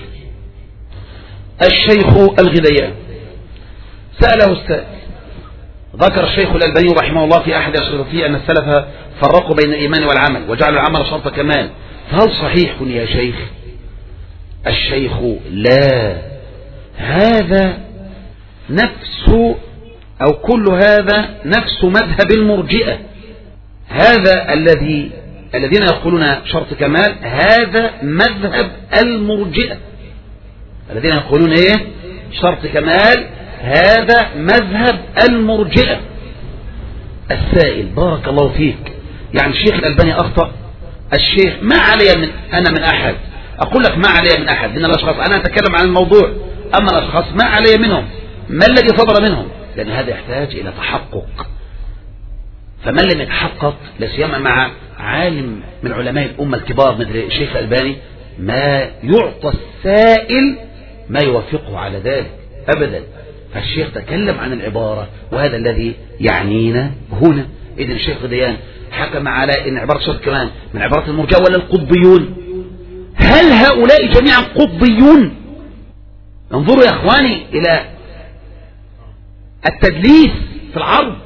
الشيخ الغذيان سأله السائل، ذكر الشيخ الألباني رحمه الله في أحد أشرطه أن السلف فرقوا بين الإيمان والعمل وجعلوا العمل شرط كمال، فهل صحيح يا شيخ؟ الشيخ لا، هذا نفس أو كل هذا نفس مذهب المرجئة. هذا الذين يقولون شرط كمال هذا مذهب المرجئة. الذين يقولون ايه؟ شرط كمال هذا مذهب المرجئة. السائل بارك الله فيك، يعني الشيخ الألباني أخطأ؟ الشيخ ما علي أنا من أحد، أقول لك ما علي من أحد من الأشخاص، أنا أتكلم عن الموضوع، أما الأشخاص ما علي منهم، ما الذي صدر منهم؟ لأن هذا يحتاج إلى تحقق، فمن لم يتحقق لا سيما مع عالم من علماء الأمة الكبار مثل الشيخ الألباني ما يعطى السائل ما يوافقه على ذلك أبدا. فالشيخ تكلم عن العبارة وهذا الذي يعنينا هنا. إذن الشيخ غديان حكم على إن عبارة شرط كمان من عبارة المرجئة ولا القطبيون؟ هل هؤلاء جميعا قطبيون؟ انظروا يا إخواني إلى التدليس في العرض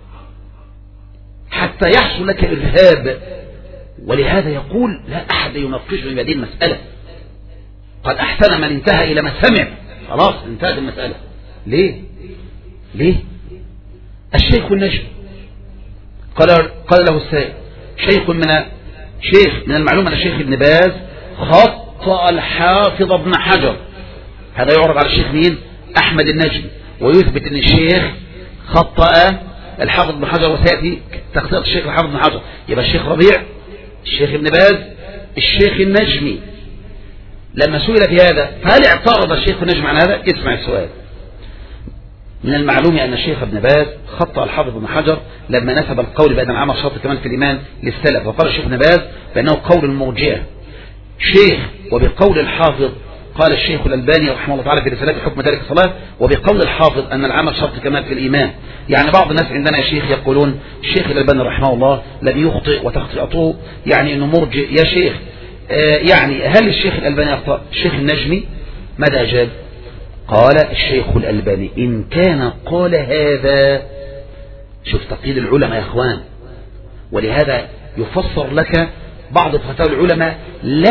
حتى يحصل لك إرهاب. ولهذا يقول لا أحد يناقشني بهذه المسألة، قد أحسن من انتهى إلى ما سمع، خلاص انتهت المسألة. ليه؟ الشيخ النجم قال له السائل شيخ من المعلوم أن الشيخ ابن باز خطأ الحافظ ابن حجر. هذا يعرض على الشيخ مين؟ أحمد النجمي، ويثبت أن الشيخ خطأ الحافظ ابن حجر، وسيأتي تخطيط الشيخ الحافظ ابن حجر. يبقى الشيخ ربيع، الشيخ ابن باز، الشيخ النجمي. لما سئل في هذا فهل اعترض الشيخ النجمي عن هذا؟ اسمع السؤال. من المعلوم أن الشيخ ابن باز خطأ الحافظ ابن حجر لما نسب القول بأن العمل شرط كمان في الإيمان للسلف، وقال الشيخ ابن باز بأنه قول المرجئة شيخ، وبقول الحافظ قال الشيخ الألباني رحمه الله تعالى في رسالة حكم تارك الصلاة، وبقول الحافظ أن العمل شرط كمال في الإيمان. يعني بعض الناس عندنا يا شيخ يقولون الشيخ الألباني رحمه الله لم يخطئ وتخطئته يعني أنه مرجئ. يا شيخ يعني هل الشيخ الألباني أخطأ؟ الشيخ النجمي ماذا أجاب؟ قال الشيخ الألباني إن كان قال هذا، شوف تقييد العلماء يا أخوان، ولهذا يفسر لك بعض فتاوى العلماء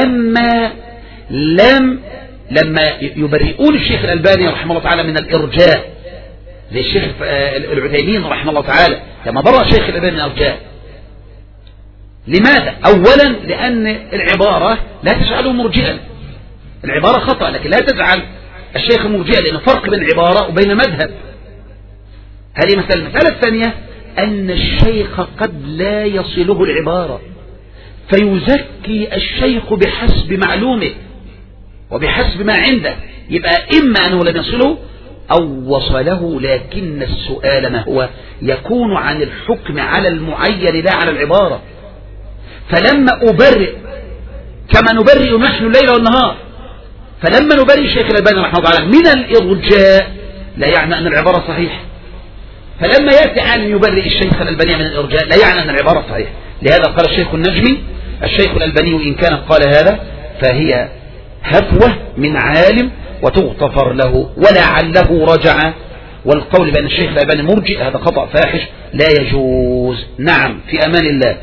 لما يبرئون الشيخ الألباني رحمه الله تعالى من الإرجاء، زي الشيخ العثيمين رحمه الله تعالى لما برأ الشيخ الألباني من الإرجاء. لماذا؟ أولا لأن العبارة لا تجعله مرجئا، العبارة خطأ، لكن لا تجعل الشيخ المرجئ، لأنه فرق بين العبارة وبين مذهب. هذه مسألة. المسألة الثانية أن الشيخ قد لا يصله العبارة، فيزكي الشيخ بحسب معلومه وبحسب ما عنده، يبقى إما أنه لم يصله أو وصله، لكن السؤال ما هو يكون عن الحكم على المعين لا على العبارة. فلما أبرئ كما نبرئ نحن الليل والنهار، فلما نبرئ الشيخ الألباني رحمه الله تعالى من الإرجاء لا يعني أن العبارة صحيحة، فلما يأتي عالم يبرئ الشيخ الألباني من الإرجاء لا يعني أن العبارة صحيحة. لهذا قال الشيخ النجمي الشيخ الألباني إن كان قال هذا فهي هفوة من عالم وتغتفر له ولعله رجع، والقول بأن الشيخ الألباني مرجئ هذا خطأ فاحش لا يجوز. نعم في أمان الله.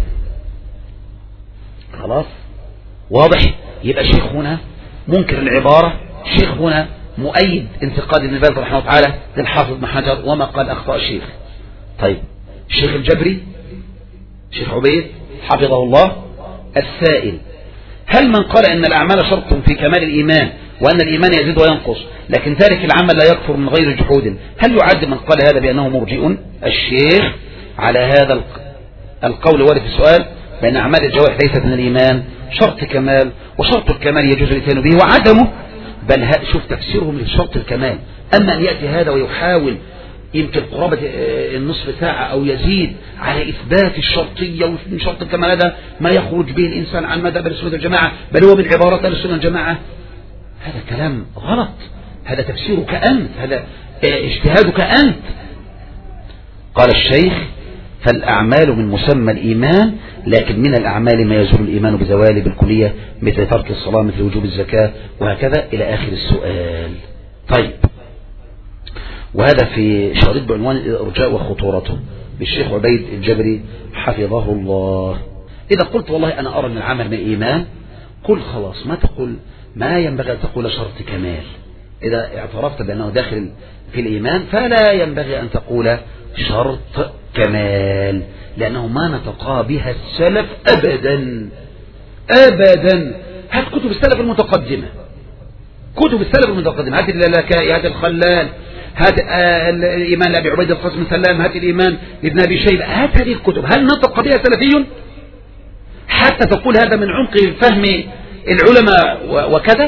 خلاص واضح. يبقى شيخ هنا منكر العبارة، شيخ هنا مؤيد انتقاد ابن باز رحمه الله تعالى للحافظ ابن حجر وما قال أخطأ الشيخ. طيب الشيخ الجبري الشيخ عبيد حفظه الله السائل: هل من قال ان الأعمال شرط في كمال الإيمان وأن الإيمان يزيد وينقص لكن تارك العمل لا يكفر من غير جحود، هل يعد من قال هذا بأنه مرجئ؟ الشيخ على هذا القول وارد في السؤال بأن أعمال الجوارح ليست من الإيمان شرط كمال، وشرط الكمال يجوز الاتيان به وعدمه، بل شوف تفسيرهم لشرط الكمال. أما أن يأتي هذا ويحاول يمكن قرابة النصف ساعة أو يزيد على إثبات الشرطية ومن شرط الكمال، هذا ما يخرج به الإنسان عن مذهب السنة والجماعة، بل هو من عبارات السنة والجماعة. هذا كلام غلط، هذا تفسيرك أنت، هذا اجتهادك أنت. قال الشيخ: فالأعمال من مسمى الإيمان، لكن من الأعمال ما يزول الإيمان بزواله بالكلية مثل ترك الصلاة مثل وجوب الزكاة وهكذا إلى آخر السؤال. طيب، وهذا في شريط بعنوان الإرجاء وخطورته بالشيخ عبيد الجبري حفظه الله. إذا قلت والله أنا أرى أن العمل من الإيمان، قل خلاص، ما تقول ما ينبغي أن تقول شرط كمال. إذا اعترفت بأنه داخل في الإيمان فلا ينبغي أن تقول شرط كمال، لأنه ما نطق بها السلف أبدا أبدا. هات كتب السلف المتقدمة، كتب السلف المتقدمة، هات اللالكائي، هات الخلال، هات الإيمان لأبي عبيد القاسم سلام، هات الإيمان لابن أبي شيبة، هات هذه الكتب، هل نطق بها سلفي حتى تقول هذا من عمق فهم العلماء وكذا؟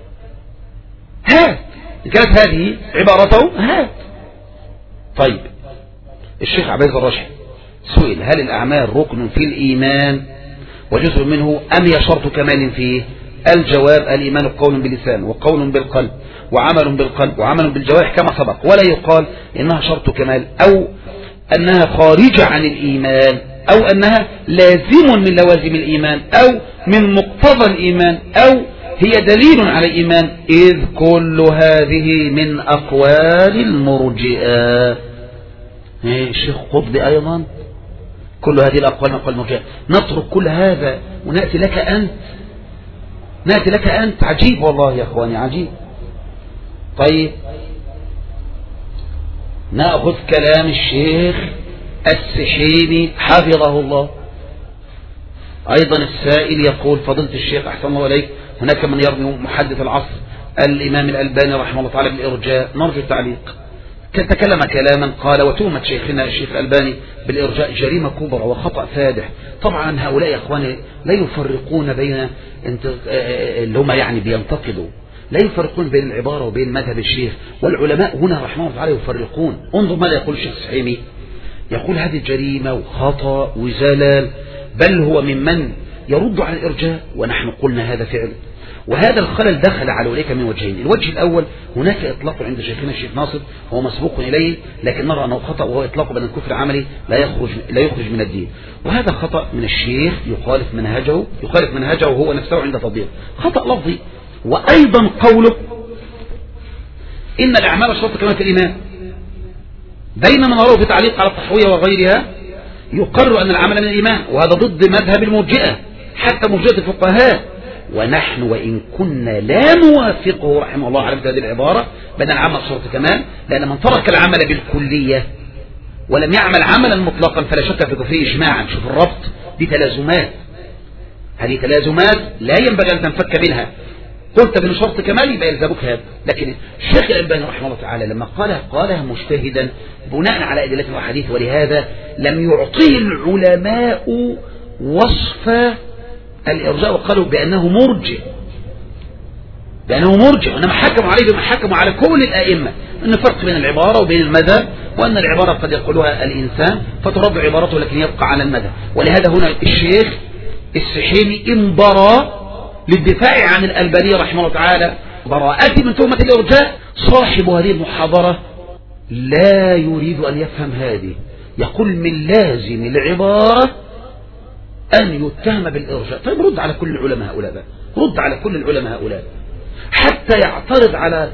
هات، إن كانت هذه عبارته هات. طيب، الشيخ عبيد الرشحي سئل: هل الأعمال ركن في الإيمان وجزء منه أم هي شرط كمال فيه؟ الجواب: الإيمان قول باللسان وقول بالقلب وعمل بالقلب وعمل بالجوارح كما سبق، ولا يقال إنها شرط كمال أو أنها خارجة عن الإيمان أو أنها لازم من لوازم الإيمان أو من مقتضى الإيمان أو هي دليل على الإيمان، إذ كل هذه من أقوال المرجئة. الشيخ قطبي أيضا: كل هذه الأقوال من أقوال المرجئة. نترك كل هذا ونأتي لك أنت، نأتي لك أنت. عجيب والله يا أخواني، عجيب. طيب، نأخذ كلام الشيخ السحيمي حفظه الله. أيضا السائل يقول: فضيلة الشيخ أحسن الله إليك، هناك من يرمي محدث العصر الإمام الألباني رحمه الله تعالى بالإرجاء، نرجو التعليق. تكلم كلاما قال: وتهمة شيخنا الشيخ الألباني بالإرجاء جريمة كبرى وخطأ فادح. طبعا هؤلاء يا إخواني لا يفرقون بين اللي هم يعني بينتقدوا، لا يفرقون بين العبارة وبين مذهب الشيخ، والعلماء هنا رحمه الله تعالى يفرقون. انظر ماذا يقول الشيخ السحيمي، يقول: هذه جريمة وخطأ وزلال، بل هو ممن يرد على الإرجاء، ونحن قلنا هذا فعل. وهذا الخلل دخل على أولئك من وجهين: الوجه الأول هناك إطلاق عند شيخنا الشيخ ناصر هو مسبوق إليه، لكن نرى أنه خطأ، وهو إطلاق بأن الكفر العملي لا يخرج من الدين، وهذا خطأ من الشيخ يخالف منهجه هو نفسه عند تطبيق، خطأ لفظي. وأيضا قوله: إن الأعمال شرط كما في الإيمان، بينما نراه في تعليق على التحوية وغيرها يقرر أن العمل من الإيمان، وهذا ضد مذهب المرجئة حتى مرجئة الفقهاء. ونحن وإن كنا لا نوافقه رحمه الله على هذه العبارة بأن العمل شرط كمال، لأن من ترك العمل بالكلية ولم يعمل عملا مطلقا فلا شك في كفره إجماعا. شوف الربط، دي تلازمات، هذه تلازمات لا ينبغي أن تنفك منها. قلت بأن شرط كمال يبقى يلزمك هذا، لكن الشيخ الألباني رحمه الله تعالى لما قالها مجتهدا بناء على أدلة وحديث، ولهذا لم يعطيه العلماء وصف الإرجاء وقالوا بأنه مرجئ، وإنما حكموا عليه بما حكموا على كل الأئمة، أن فرق بين العبارة وبين المذهب، وأن العبارة قد يقولها الإنسان فترد عبارته لكن يبقى على المذهب. ولهذا هنا الشيخ السحيمي انبرى للدفاع عن الألباني رحمه الله تعالى براءته من تهمة الإرجاء. صاحب هذه المحاضرة لا يريد أن يفهم هذه، يقول من لازم العبارة أن يتهم بالإرجاء. طيب رد على كل العلماء هؤلاء بقى، رد على كل العلماء هؤلاء حتى يعترض على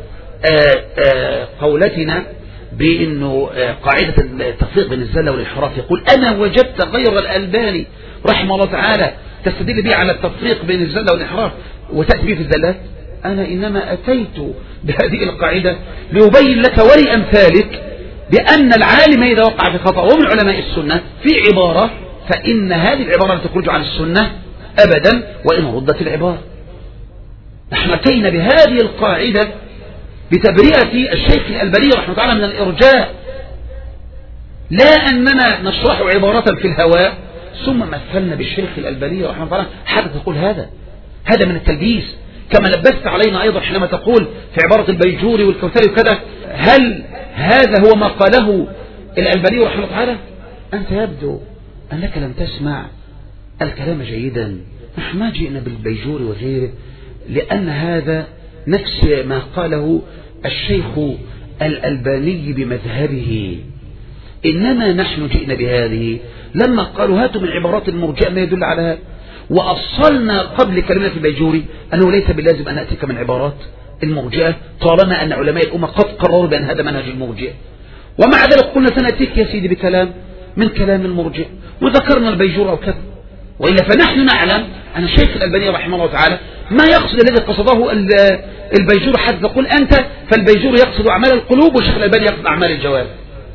قولتنا بأنه قاعدة التفريق بين الزلة والانحراف. يقول: أنا وجدت غير الألباني رحمه الله تعالى تستدل به على التفريق بين الزلة والانحراف وتأتي به في الزلات. أنا إنما أتيت بهذه القاعدة ليبين لك ولأمثالك بأن العالم إذا وقع في خطأ ومن علماء السنة في عبارة فإن هذه العبارة لا تخرج عن السنة أبدا وإن ردت العبارة. نحن أتينا بهذه القاعدة بتبرئة الشيخ الألباني رحمه الله تعالى من الإرجاء، لا أننا نشرح عبارة في الهواء ثم مثلنا بالشيخ الألباني رحمه الله تعالى حتى تقول هذا من التلبيس. كما لبست علينا أيضا حينما تقول في عبارة البيجوري والكوثري وكذا، هل هذا هو ما قاله الألباني رحمه الله تعالى؟ أنت يبدو أنك لم تسمع الكلام جيدا. نحن ما جئنا بالبيجوري وغيره، لأن هذا نفس ما قاله الشيخ الألباني بمذهبه، إنما نحن جئنا بهذه لما قالوا هاتوا من عبارات المرجئة ما يدل على هذا، وأصلنا قبل كلمة البيجوري أنه ليس باللازم أن أتيك من عبارات المرجئة طالما أن علماء الأمة قد قرروا بأن هذا منهج المرجئة. ومع ذلك قلنا سنأتيك يا سيدي بكلام من كلام المرجئة وذكرنا البيجور أو كذا، وإلا فنحن نعلم أن الشيخ الألباني رحمه الله تعالى ما يقصد الذي قصده البيجور حتى تقول أنت، فالبيجور يقصد أعمال القلوب والشيخ الألباني يقصد أعمال الجوارح.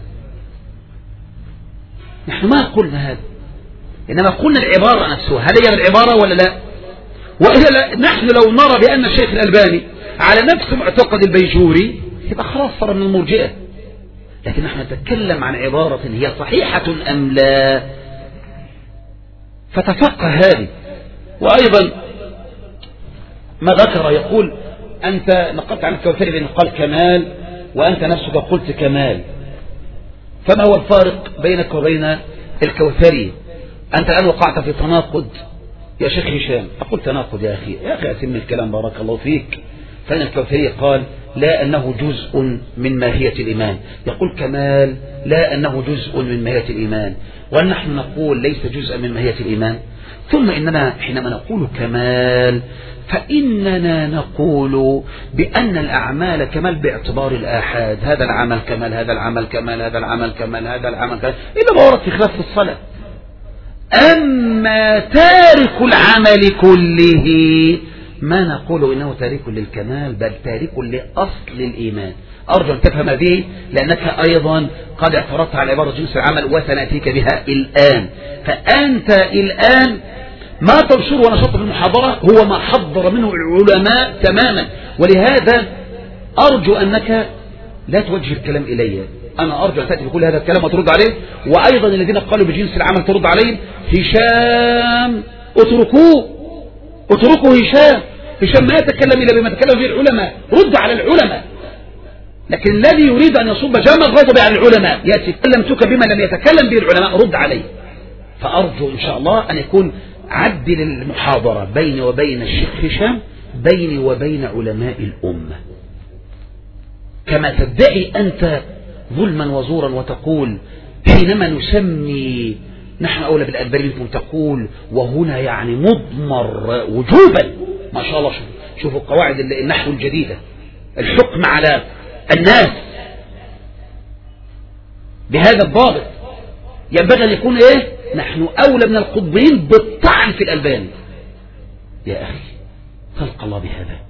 نحن ما قلنا هذا، إنما قلنا العبارة نفسها، هل هي العبارة ولا لا؟ وإلا نحن لو نرى بأن الشيخ الألباني على نفس معتقد البيجوري يبقى خلاص صار من المرجئة، لكن نحن نتكلم عن عبارة هي صحيحة أم لا، فتفقه هذه. وأيضا ما ذكر يقول أنت نقلت عن الكوثري بأنه قال كمال وأنت نفسك قلت كمال، فما هو الفارق بينك وبين الكوثري؟ أنت الآن وقعت في تناقض يا شيخ هشام. أقول تناقض يا أخي أتم الكلام بارك الله فيك. فإن الكوثري قال لا أنه جزء من ماهية الإيمان، يقول كمال لا أنه جزء من ماهية الإيمان، ونحن نقول ليس جزءا من ماهية الإيمان. ثم إننا حينما نقول كمال فإننا نقول بأن الأعمال كمال باعتبار الآحاد، هذا العمل كمال، هذا العمل كمال، هذا العمل كمال، هذا العمل كمال، إذا ما ورد في خلاف في الصلاة. أما تارك العمل كله ما نقول إنه تارك للكمال، بل تارك لأصل الإيمان. أرجو أن تفهم هذه، لأنك أيضا قد اعترضت على عبارة جنس العمل وسنأتيك بها الآن. فأنت الآن ما تنشر ونشط في المحاضرة هو ما حضر منه العلماء تماما، ولهذا أرجو أنك لا توجه الكلام إلي، أنا أرجو أن تأتي بكل هذا الكلام وترد عليه. وأيضا الذين قالوا بجنس العمل ترد عليهم. هشام اتركوا هشام ما يتكلم إلا بما تكلم به العلماء، رد على العلماء. لكن الذي يريد أن يصب جام الغضب على العلماء يأتي كلمتك بما لم يتكلم به العلماء، رد عليه. فأرجو إن شاء الله أن يكون عدل المحاضرة بيني وبين الشيخ هشام، بيني وبين علماء الأمة، كما تدعي أنت ظلما وزورا وتقول حينما نسمي نحن أولى بالألباني منكم، تقول وهنا يعني مضمر وجوبا. ما شاء الله، شوفوا قواعد النحو الجديدة، الحكم على الناس بهذا الضابط ينبغي أن يكون إيه؟ نحن أولى من القطبين بالطعن في الألباني. يا أخي تلقى الله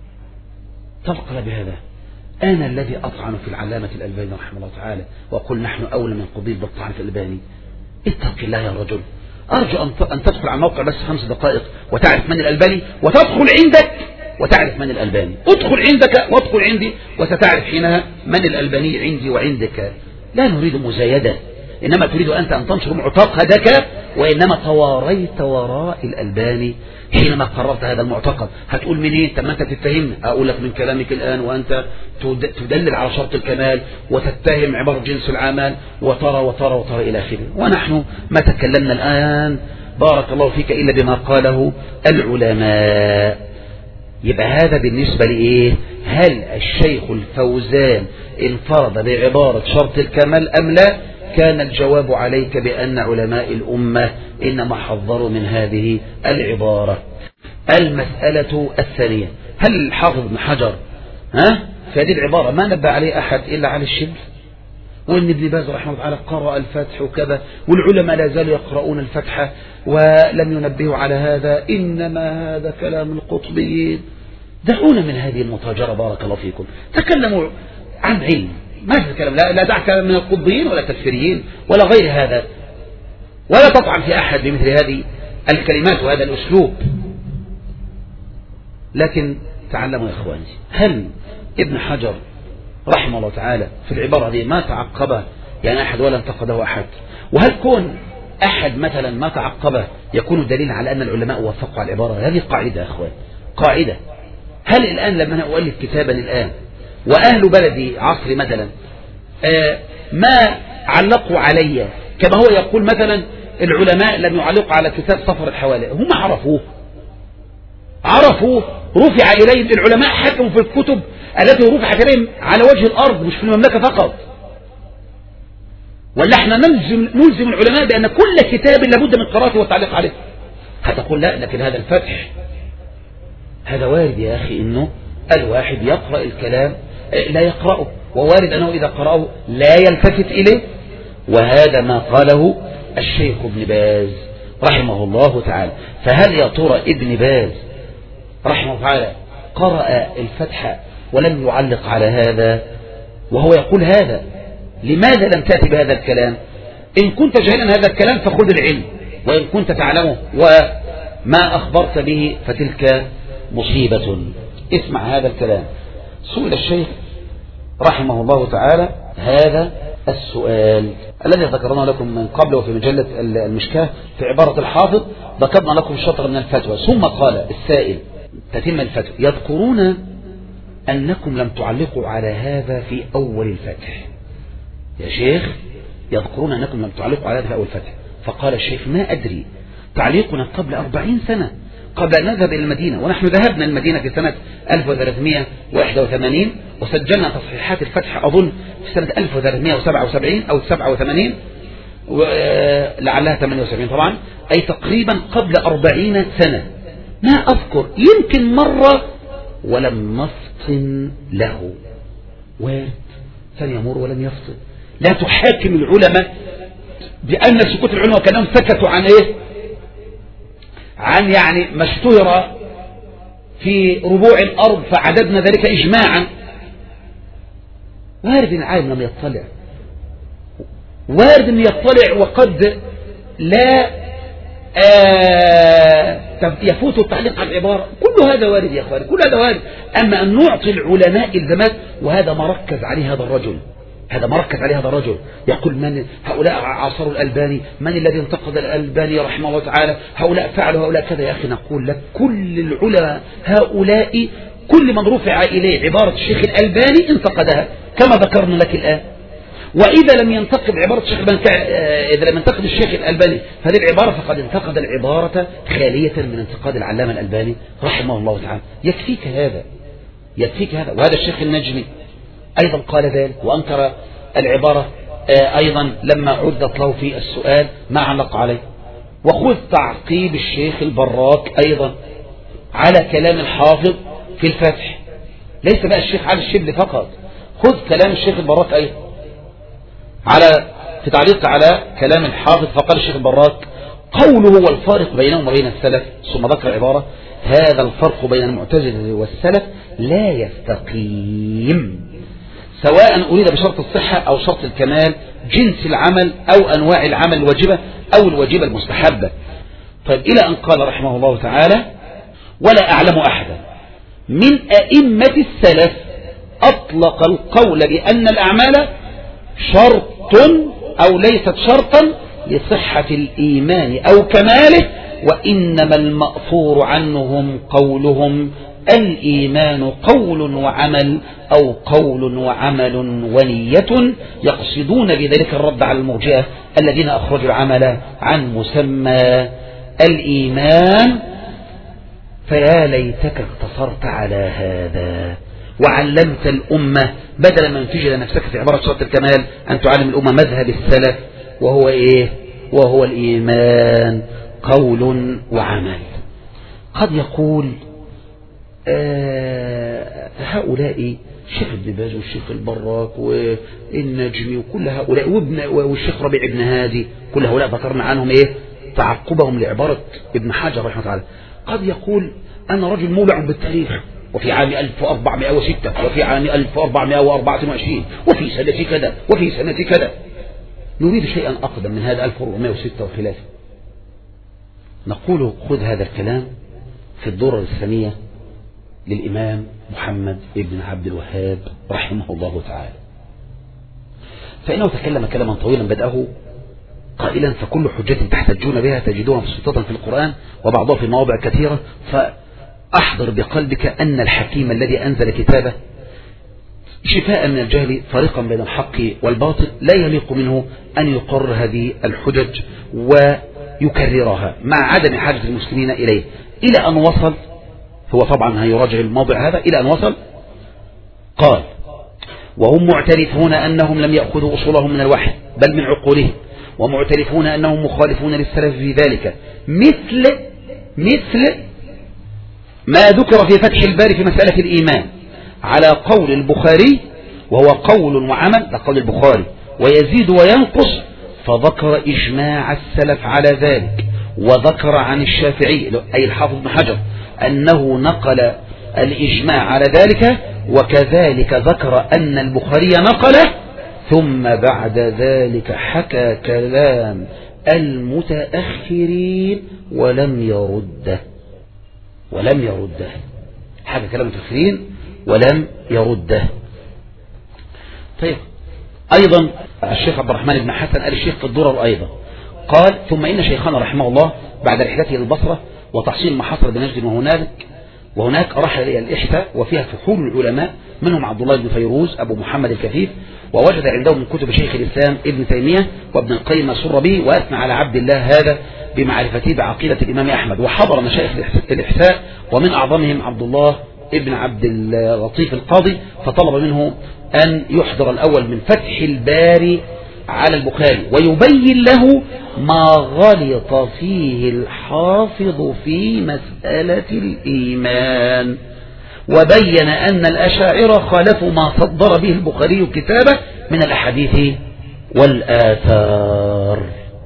بهذا، أنا الذي أطعن في العلامة الألباني رحمه الله تعالى وأقول نحن أولى من القطبين بالطعن في الألباني؟ اتق الله يا رجل. أرجو أن تدخل على الموقع بس 5 دقائق وتعرف من الألباني، وتدخل عندك وتعرف من الألباني. ادخل عندك وادخل عندي وستعرف حينها من الألباني عندي وعندك. لا نريد مزايدة، إنما تريد أنت أن تنشر معتقدك، وإنما تواريت وراء الألباني حينما قررت هذا المعتقد. هتقول منين؟ طب ما أنت تتهمني. أقول لك من كلامك الآن وأنت تدلل على شرط الكمال وتتهم عبارة جنس العمل وترى إلى آخره. ونحن ما تكلمنا الآن بارك الله فيك إلا بما قاله العلماء. يبقى هذا بالنسبة لإيه؟ هل الشيخ الفوزان انفرد بعبارة شرط الكمال أم لا؟ كان الجواب عليك بأن علماء الأمة إنما حذروا من هذه العبارة. المسألة الثانية، هل الحافظ ابن حجر في هذه العبارة ما نبه عليه أحد إلا على الشبل؟ وإن ابن باز رحمه الله تعالى قرأ الفتح وكذا، والعلماء لا زالوا يقرؤون الفتح ولم ينبهوا على هذا، إنما هذا كلام القطبيين. دعونا من هذه المتاجرة بارك الله فيكم، تكلموا عن علم، ما في كلام، لا دعك من القطبيين ولا التكفيريين ولا غير هذا، ولا تطعن في أحد بمثل هذه الكلمات وهذا الأسلوب. لكن تعلموا يا إخواني، هل ابن حجر رحمه الله تعالى في العبارة دي ما تعقبه يعني أحد ولا انتقده أحد؟ وهل كون أحد مثلا ما تعقبه يكون دليل على أن العلماء وافقوا على العبارة؟ هذه قاعدة يا أخوان، قاعدة. هل الآن لما أنا أؤلف كتابا الآن وأهل بلدي عصري مثلا ما علقوا علي كما هو يقول مثلا العلماء لم يعلقوا على كتاب سفر الحوالي، هم عرفوه رفع إليهم، العلماء حكموا في الكتب التي رفعت إليهم على وجه الأرض مش في المملكة فقط. ولا احنا نلزم العلماء بأن كل كتاب لابد من قراءته والتعليق عليه؟ هتقول لا، لكن هذا الفتح هذا وارد يا أخي إنه الواحد يقرأ الكلام لا يقرأه، ووارد أنه إذا قرأه لا يلتفت إليه. وهذا ما قاله الشيخ ابن باز رحمه الله تعالى. فهل يا ترى ابن باز رحمه الله تعالى قرأ الفتح ولم يعلق على هذا وهو يقول هذا؟ لماذا لم تأتي بهذا الكلام؟ إن كنت جاهلا هذا الكلام فخذ العلم، وإن كنت تعلمه وما أخبرت به فتلك مصيبة. اسمع هذا الكلام. سئل الشيخ رحمه الله تعالى هذا السؤال الذي ذكرنا لكم من قبل وفي مجلة المشكاة في عبارة الحافظ، ذكرنا لكم شطر من الفتوى. ثم قال السائل تتم الفتوى: يذكرون أنكم لم تعلقوا على هذا في أول الفتح. يا شيخ يذكرون أنكم لم تعلقوا على هذا في أول الفتح. فقال الشيخ: ما أدري، تعليقنا قبل 40 سنة قبل أن نذهب إلى المدينة، ونحن ذهبنا المدينة في سنة 1381 وسجلنا تصحيحات الفتح أظن في سنة 1377 أو 87 ولعلها 78 طبعا، أي تقريبا قبل 40 سنة. ما أذكر، يمكن مرة ولم نفطن له. وارد كان يمر ولم يفطن. لا تحاكم العلماء بأن سكوت العلماء كانهم سكتوا عن إيه؟ عن يعني ما اشتهر في ربوع الأرض فعددنا ذلك إجماعا. وارد العالم لم يطلع، وارد أن يطلع وقد لا يفوت التعليق على العبارة. كل هذا وارد يا أخواني، كل هذا وارد. أما أن نعطي العلماء الزامات، وهذا ما ركز عليه هذا الرجل، هذا ما ركز عليه هذا الرجل. يقول من هؤلاء عاصروا الألباني، من الذي انتقد الألباني رحمه الله تعالى، هؤلاء فعلوا هؤلاء كذا. يا أخي نقول لك كل العلماء هؤلاء، كل من رفع إليه عبارة الشيخ الألباني انتقدها كما ذكرنا لك الآن. وإذا لم ينتقد عبارة الشيخ الألباني، إذا لم ينتقد الشيخ الألباني هذه العبارة، فقد انتقد العبارة خالية من انتقاد العلامة الألباني رحمه الله تعالى. يكفيك هذا، يكفيك هذا. وهذا الشيخ النجمي أيضا قال ذلك وأنكر العبارة أيضا لما عرضت له في السؤال ما علق عليه. وخذ تعقيب الشيخ البراك أيضا على كلام الحافظ في الفتح، ليس بقى الشيخ علي الشبلي فقط، خذ كلام الشيخ البراك أيضا في تعليق على كلام الحافظ. فقال الشيخ البراك قوله هو الفارق بينهم وبين السلف، ثم ذكر عبارة هذا الفرق بين المعتزلة والسلف لا يستقيم، سواء أريد بشرط الصحة أو شرط الكمال، جنس العمل أو أنواع العمل الواجبة أو الواجبة المستحبة. طيب إلى أن قال رحمه الله تعالى ولا أعلم أحدا من أئمة السلف أطلق القول بأن الأعمال شرط أو ليست شرطا لصحة الإيمان أو كماله، وإنما المأثور عنهم قولهم الإيمان قول وعمل أو قول وعمل ونية، يقصدون بذلك الرد على المرجئة الذين أخرجوا العمل عن مسمى الإيمان. فيا ليتك اقتصرت على هذا وعلمت الأمة بدل ما تجد نفسك في عبارة شرط الكمال أن تعلم الأمة مذهب السلف، وهو إيه؟ وهو الإيمان قول وعمل. قد يقول هؤلاء الشيخ ابن باز والشيخ البراك والنجمي وكل هؤلاء والشيخ ربيع بن هادي، كل هؤلاء ذكرنا عنهم إيه؟ تعقبهم لعبارة ابن حجر رحمه الله تعالى. قد يقول أنا رجل مولع بالتاريخ، وفي عام 1406 وفي عام 1424 وفي سنة كذا وفي سنة كذا. نريد شيئا أقدم من هذا 1406 وخلافه. نقول خذ هذا الكلام في الدورة الثانية للإمام محمد ابن عبد الوهاب رحمه الله تعالى، فإنه تكلم كلاما طويلا بدأه قائلا فكل حجة تحتجون بها تجدونها مبسوطة في القرآن وبعضها في مواضع كثيرة، فأحضر بقلبك أن الحكيم الذي أنزل كتابه شفاء من الجهل فريقا بين الحق والباطل لا يليق منه أن يقرر هذه الحجج ويكررها مع عدم حاجة المسلمين إليه، إلى أن وصل. هو طبعا هيراجع الموضع هذا إلى أن وصل قال وهم معترفون أنهم لم يأخذوا أصولهم من الوحي بل من عقولهم، ومعترفون أنهم مخالفون للسلف في ذلك، مثل ما ذكر في فتح الباري في مسألة الإيمان على قول البخاري وهو قول وعمل، ده قول البخاري، ويزيد وينقص، فذكر إجماع السلف على ذلك، وذكر عن الشافعي أي الحافظ بن حجر أنه نقل الإجماع على ذلك، وكذلك ذكر أن البخاري نقله، ثم بعد ذلك حكى كلام المتأخرين ولم يرده، حكى كلام المتأخرين ولم يرده. طيب أيضا الشيخ عبد الرحمن بن حسن آل الشيخ في الدرر أيضا قال ثم إن شيخنا رحمه الله بعد رحلته للبصرة وتحصيل ما حصل بنجد وهناك رحل إلى الإحساء وفيها فحول العلماء منهم عبد الله بن فيروز أبو محمد الكفيف، ووجد عنده من كتب شيخ الإسلام ابن تيمية وابن القيم سر به، وأثنى على عبد الله هذا بمعرفته بعقيدة الإمام أحمد، وحضر مشايخ الإحساء ومن أعظمهم عبد الله ابن عبد اللطيف القاضي، فطلب منه أن يحضر الأول من فتح الباري على البخاري ويبين له ما غلط فيه الحافظ في مسألة الإيمان، وبين أن الأشاعرة خالفوا ما صدر به البخاري كتابه من الأحاديث والآثار.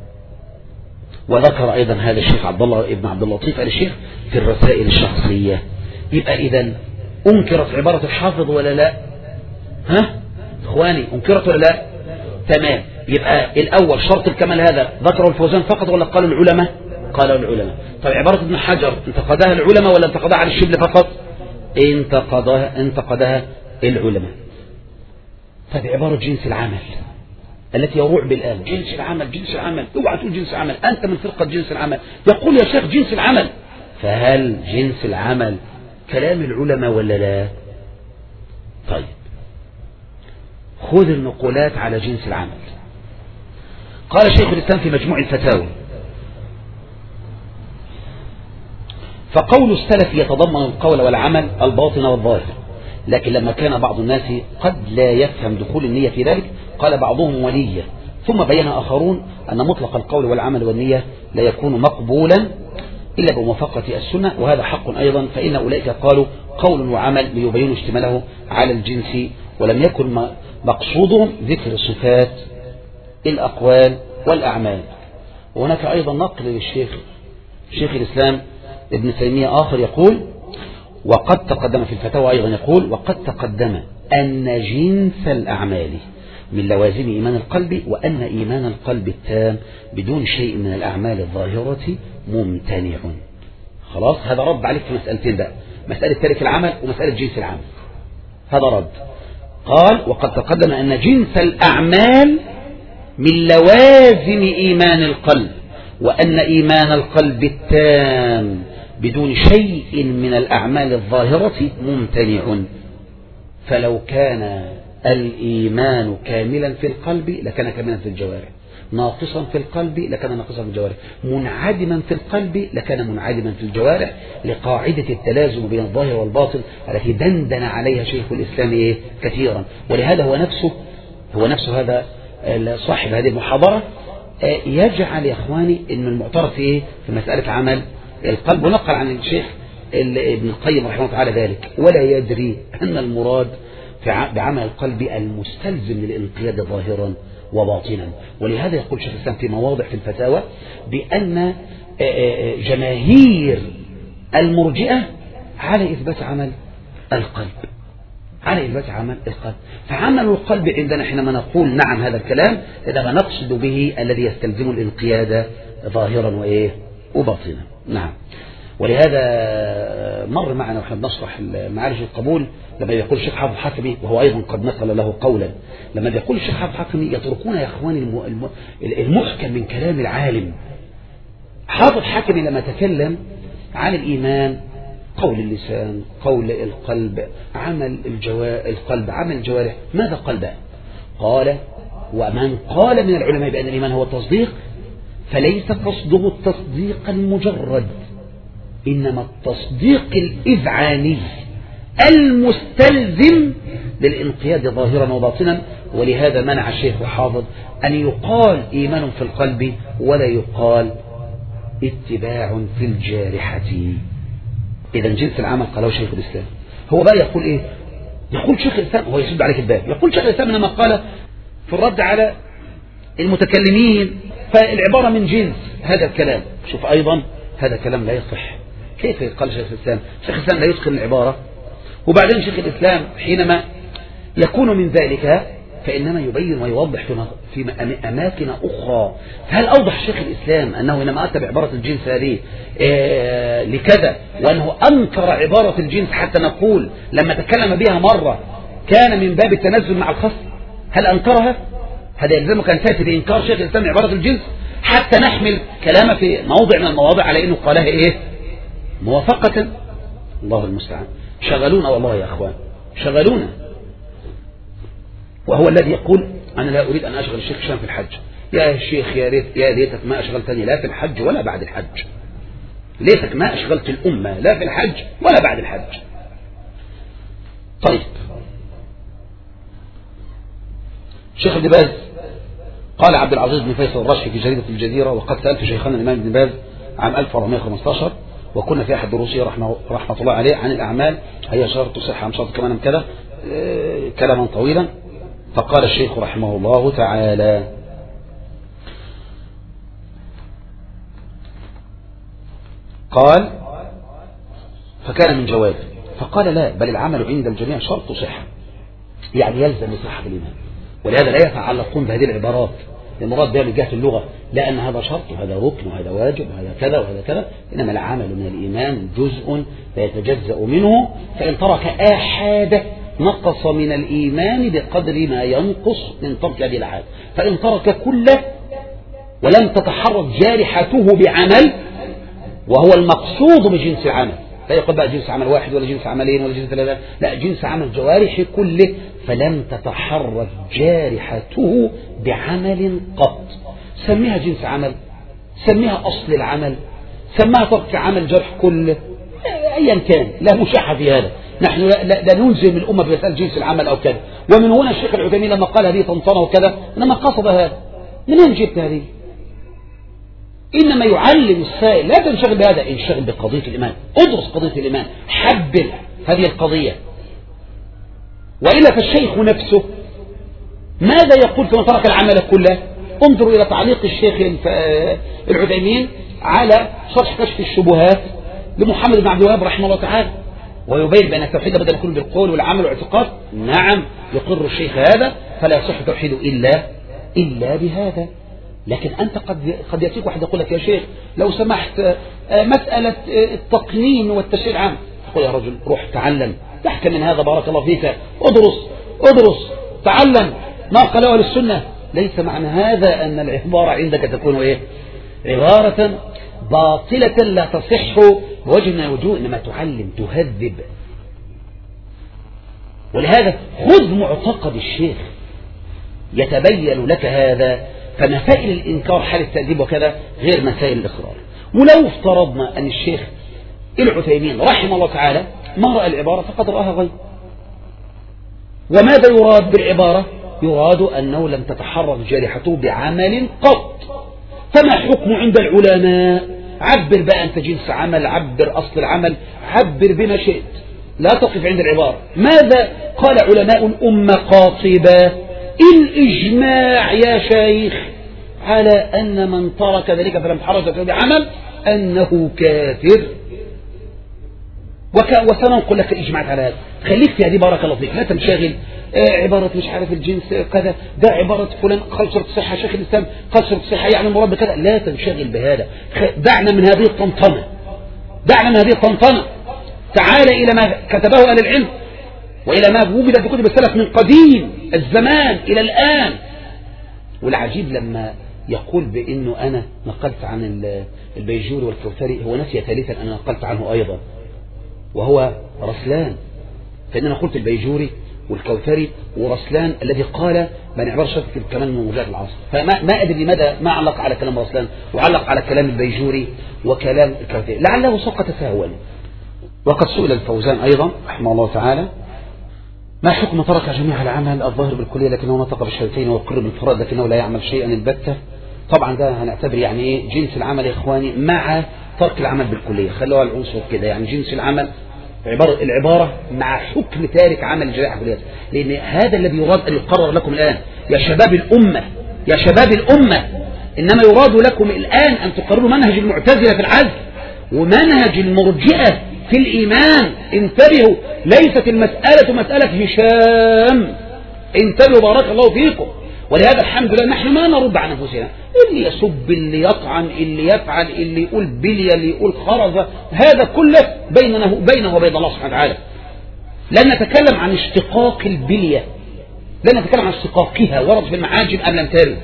وذكر أيضا هذا الشيخ عبد الله ابن عبد اللطيف آل الشيخ في الرسائل الشخصية. يبقى إذن أنكرت عبارة الحافظ ولا لا؟ إخواني أنكرت ولا لا؟ تمام. يبقى الأول شرط الكمال هذا ذكره الفوزان فقط ولا قالوا العلماء؟ قالوا العلماء. طيب عبارة ابن حجر انتقدها العلماء ولا انتقدها على الشبل فقط؟ انتقدها العلماء. طيب عبارة جنس العمل التي يروع بالآلة، جنس العمل جنس العمل، اوعى تقول جنس العمل، أنت من فرقة جنس العمل. يقول يا شيخ جنس العمل، فهل جنس العمل كلام العلماء ولا لا؟ طيب خذ النقولات على جنس العمل. قال شيخ الإسلام في مجموع الفتاوى: فقول السلف يتضمن القول والعمل الباطن والظاهر، لكن لما كان بعض الناس قد لا يفهم دخول النية في ذلك قال بعضهم ونية، ثم بين آخرون أن مطلق القول والعمل والنية لا يكون مقبولا إلا بموافقة السنة، وهذا حق أيضا، فإن أولئك قالوا قول وعمل ليبينوا اشتماله على الجنس، ولم يكن مقصودهم ذكر صفات الأقوال والأعمال. وهناك أيضا نقل للشيخ شيخ الإسلام ابن تيمية آخر يقول: وقد تقدم في الفتاوى أيضا يقول: وقد تقدم أن جنس الأعمال من لوازم إيمان القلب، وأن إيمان القلب التام بدون شيء من الأعمال الظاهرة ممتنع. خلاص، هذا رد عليك في مسألتين بقى، مسألة تارك العمل ومسألة جنس العمل. هذا رد. قال: وقد تقدم أن جنس الأعمال من لوازم إيمان القلب، وأن إيمان القلب التام بدون شيء من الأعمال الظاهرة ممتنع. فلو كان الإيمان كاملا في القلب لكان كاملا في الجوارح، ناقصا في القلب لكان ناقصا في الجوارح، منعدما في القلب لكان منعدما في الجوارح، لقاعدة التلازم بين الظاهر والباطن التي دندن عليها شيخ الإسلام كثيرا. ولهذا هو نفسه هذا صاحب هذه المحاضرة يجعل يا إخواني إن المعترف في مسألة عمل القلب، ونقل عن الشيخ ابن القيم رحمه الله تعالى ذلك: ولا يدري أن المراد بعمل القلب المستلزم للانقياد ظاهرا وباطنا. ولهذا يقول شيخ الإسلام في مواضع في الفتاوى بأن جماهير المرجئة على إثبات عمل القلب، على إثبات عمل القلب. فعمل القلب عندنا حينما نقول نعم هذا الكلام إذا نقصد به الذي يستلزم الانقياد ظاهرا وباطنا. نعم. ولهذا مر معنا ونحن نشرح معارج القبول لما يقول الشيخ حافظ حكمي، وهو أيضا قد نقل له قولا، لما يقول الشيخ حافظ حكمي: يتركون يا إخواني المحكم من كلام العالم. حافظ حكمي لما تكلم عن الإيمان: قول اللسان، قول القلب، عمل القلب، عمل الجوارح، ماذا قال بقى؟ قال: ومن قال من العلماء بأن الإيمان هو التصديق فليس قصده التصديق المجرد، إنما التصديق الإذعاني المستلزم للانقياد ظاهرا وباطنا. ولهذا منع الشيخ حافظ أن يقال إيمان في القلب ولا يقال اتباع في الجارحة. إذا جنس العمل قاله شيخ الإسلام. هو بقى يقول إيه؟ يقول شيخ الإسلام، هو يسد عليك الباب، يقول شيخ الإسلام إنما قال في الرد على المتكلمين فالعبارة من جنس هذا الكلام. شوف أيضا هذا كلام لا يصح. كيف قال شيخ الإسلام؟ شيخ الإسلام لا يتقن العبارة. وبعدين شيخ الإسلام حينما يكون من ذلك فإنما يبين ويوضح في أماكن أخرى. فهل أوضح شيخ الإسلام أنه إنما أتى بعبارة الجنس هذه لكذا، وأنه أنكر عبارة الجنس حتى نقول لما تكلم بها مرة كان من باب التنزل مع الخصم؟ هل أنكرها؟ هذا يلزمك أن تأتي بإنكار شيخ الإسلام عبارة الجنس حتى نحمل كلامه في موضع من المواضع على أنه قالها إيه؟ موافقة. الله المستعان. شغلونا والله يا أخوان، شغلونا. وهو الذي يقول: أنا لا أريد أن أشغل الشيخ هشام في الحج. يا شيخ يا ليتك ما أشغلتني لا في الحج ولا بعد الحج. ليتك ما أشغلت الأمة لا في الحج ولا بعد الحج. طيب، شيخ ابن باز قال عبد العزيز بن فيصل الراشفي في جريدة الجزيرة: وقد سألت شيخنا الإمام ابن باز عام 1415 وكنا في أحد دروسه رحمة الله عليه عن الأعمال هي شرط صحة أم شرط كمان كذا، كلاما طويلا. فقال الشيخ رحمه الله تعالى: قال: فكان من جوابه فقال: لا، بل العمل عند الجميع شرط صحة، يعني يلزم صاحب الإيمان، ولهذا لا يتعلقون بهذه العبارات. المراد بها من جهة اللغة لا أن هذا شرط وهذا ركن وهذا واجب وهذا كذا وهذا كذا، إنما العمل من الإيمان جزء لا يتجزأ منه، فإن ترك آحاده نقص من الإيمان بقدر ما ينقص من ترك هذه العادة. فإن ترك كله ولم تتحرك جارحته بعمل، وهو المقصود بجنس العمل، لا يقول بقى جنس عمل واحد ولا جنس عملين ولا جنس ثلاثة، لا، جنس عمل جوارح كله، فلم تتحرك جارحته بعمل قط، سميها جنس عمل، سميها أصل العمل، سميها ترك عمل جرح كله، أيا كان، لا مشاحة في هذا. نحن لا نلزم الأمة بمسألة جنس العمل أو كذا. ومن هنا الشيخ العثيمين لما قال هذه طنطنة وكذا إنما قصد هذا. من أين جبت هذه؟ إنما يعلم السائل، لا تنشغل بهذا، انشغل بقضية الإيمان، ادرس قضية الإيمان، حبل هذه القضية. وإلا فالشيخ نفسه ماذا يقول فيما ترك العمل كله؟ انظروا إلى تعليق الشيخ العثيمين على شرح كشف الشبهات لمحمد بن عبد الوهاب رحمه الله تعالى، ويبين بأن التوحيد بدل يكون بالقول والعمل والاعتقاد. نعم يقر الشيخ هذا، فلا يصح التوحيد إلا بهذا. لكن أنت قد يأتيك واحد يقول لك يا شيخ لو سمحت مسألة التقنين والتشريع العام، تقول يا رجل روح تعلم، تحكم من هذا بارك الله فيك، ادرس تعلم ما قاله أهل السنة. ليس معنى هذا أن العبارة عندك تكون إيه؟ عبارة باطلة لا تصح بوجه من الوجوه، إنما تعلم تهذب. ولهذا خذ معتقد الشيخ يتبين لك هذا، فمسائل الإنكار حال التأديب وكذا غير مسائل الإقرار. ولو افترضنا أن الشيخ العثيمين رحمه الله تعالى ما رأى العبارة فقد رآها غير. وماذا يراد بالعبارة؟ يراد أنه لم تتحرك جارحته بعمل قط. فما حكم عند العلماء؟ عبر بقى أنت جنس عمل، عبر أصل العمل، عبر بما شئت، لا تقف عند العبارة. ماذا قال علماء الأمة قاطبة؟ الإجماع يا شيخ على أن من ترك ذلك فلم تحرك بعمل أنه كافر. وسننقل لك الإجماع على هذا. خليك في هذه بارك الله فيك، لا تنشغل عبارة مش عارف الجنس كذا، ده عبارة فلان قال شرط الصحة، شيخ الإسلام قال شرط الصحة يعني المراد بكذا. لا تنشغل بهذا، دعنا من هذه الطنطنة، تعال إلى ما كتبه أهل العلم وإلى ما وجد في كتب السلف من قديم الزمان إلى الآن. والعجيب لما يقول بأنه أنا نقلت عن البيجوري والكوثري، هو نسي ثالثا أنا نقلت عنه أيضا، وهو رسلان. فإننا قلت البيجوري والكوثري ورسلان الذي قال من عبارة شرط الكلام من موجات العصر. فما أدري لماذا ما علق على كلام رسلان وعلق على كلام البيجوري وكلام الكوثري، لعله سقط سهوا. وقد سئل الفوزان أيضا رحمه الله تعالى ما حكم ترك جميع العمل الظاهر بالكلية لكنه نطق بالشهادتين ويقر بالفرائض لكنه لا يعمل شيئا البتة؟ طبعا ده هنعتبر يعني ايه جنس العمل يا إخواني مع ترك العمل بالكلية، خلوها العنصر كده، يعني جنس العمل العبارة مع حكم تارك عمل الجرائح كليات، لأن هذا الذي يراد أن يقرر لكم الآن يا شباب الأمة، إنما يراد لكم الآن أن تقرروا منهج المعتزلة في العزل ومنهج المرجئة في الإيمان. انتبهوا، ليست المسألة مسألة هشام، انتبهوا بارك الله فيكم. ولهذا الحمد لله نحن ما نرد عن أنفسنا، اللي يسب، اللي يطعن، اللي يفعل، اللي يقول بلية، اللي يقول خرزة، هذا كله بينه وبين الله سبحانه وتعالى. لن نتكلم عن اشتقاق البلية، لن نتكلم عن اشتقاقها، ورد في المعاجم أم لم ترد،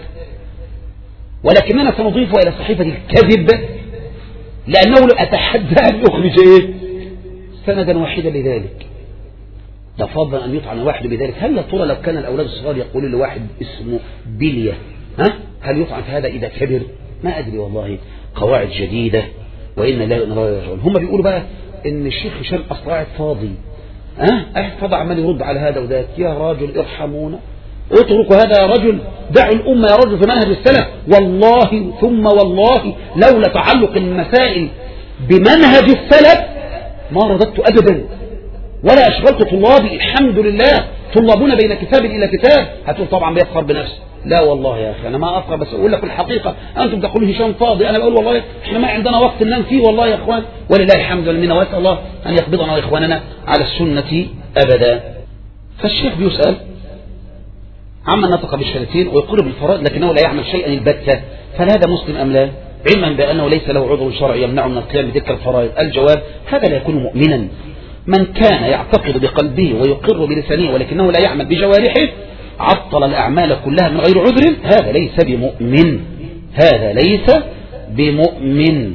ولكننا سنضيف إلى صحيفة الكذب، لأنه أتحدى أن يخرج سندا واحدا لذلك. ده فضل أن يطعن واحد بذلك. هل يا ترى لو كان الأولاد الصغار يقولون لواحد اسمه بلية هل يطعن في هذا إذا كبر؟ ما أدري والله، قواعد جديدة وإن لا يرجعون. هم بيقولوا بقى إن الشيخ هشام أصلا قاعد فاضي، فضع عمال يرد على هذا وذاك. يا راجل ارحمونا، اتركوا هذا يا رجل، دعوا الأمة يا رجل في منهج السلف. والله ثم والله لولا تعلق المسائل بمنهج السلف ما رددت أبدا ولا أشغلت طلابي. الحمد لله طلابنا بين كتاب إلى كتاب. هتقول طبعا بيفخر بنفسه، لا والله يا أخي أنا ما أفخر، بس أقول لك الحقيقة. أنتم تقولون هشام فاضي، أنا بقول والله إحنا ما عندنا وقت ننام فيه والله يا إخوان، ولله الحمد لله، وأسأل الله أن يقبضنا وإخواننا على السنة أبدا. فالشيخ بيسأل عمن نطق بالشهادتين ويقر بالفرائض لكنه لا يعمل شيئا البتة، فهل هذا مسلم أم لا؟ علما بأنه ليس له عذر شرعي يمنعه من القيام بتلك الفرائض. الجواب: هذا لا يكون مؤمنا. من كان يعتقد بقلبه ويقر بلسانه ولكنه لا يعمل بجوارحه، عطل الأعمال كلها من غير عذر، هذا ليس بمؤمن. هذا ليس بمؤمن،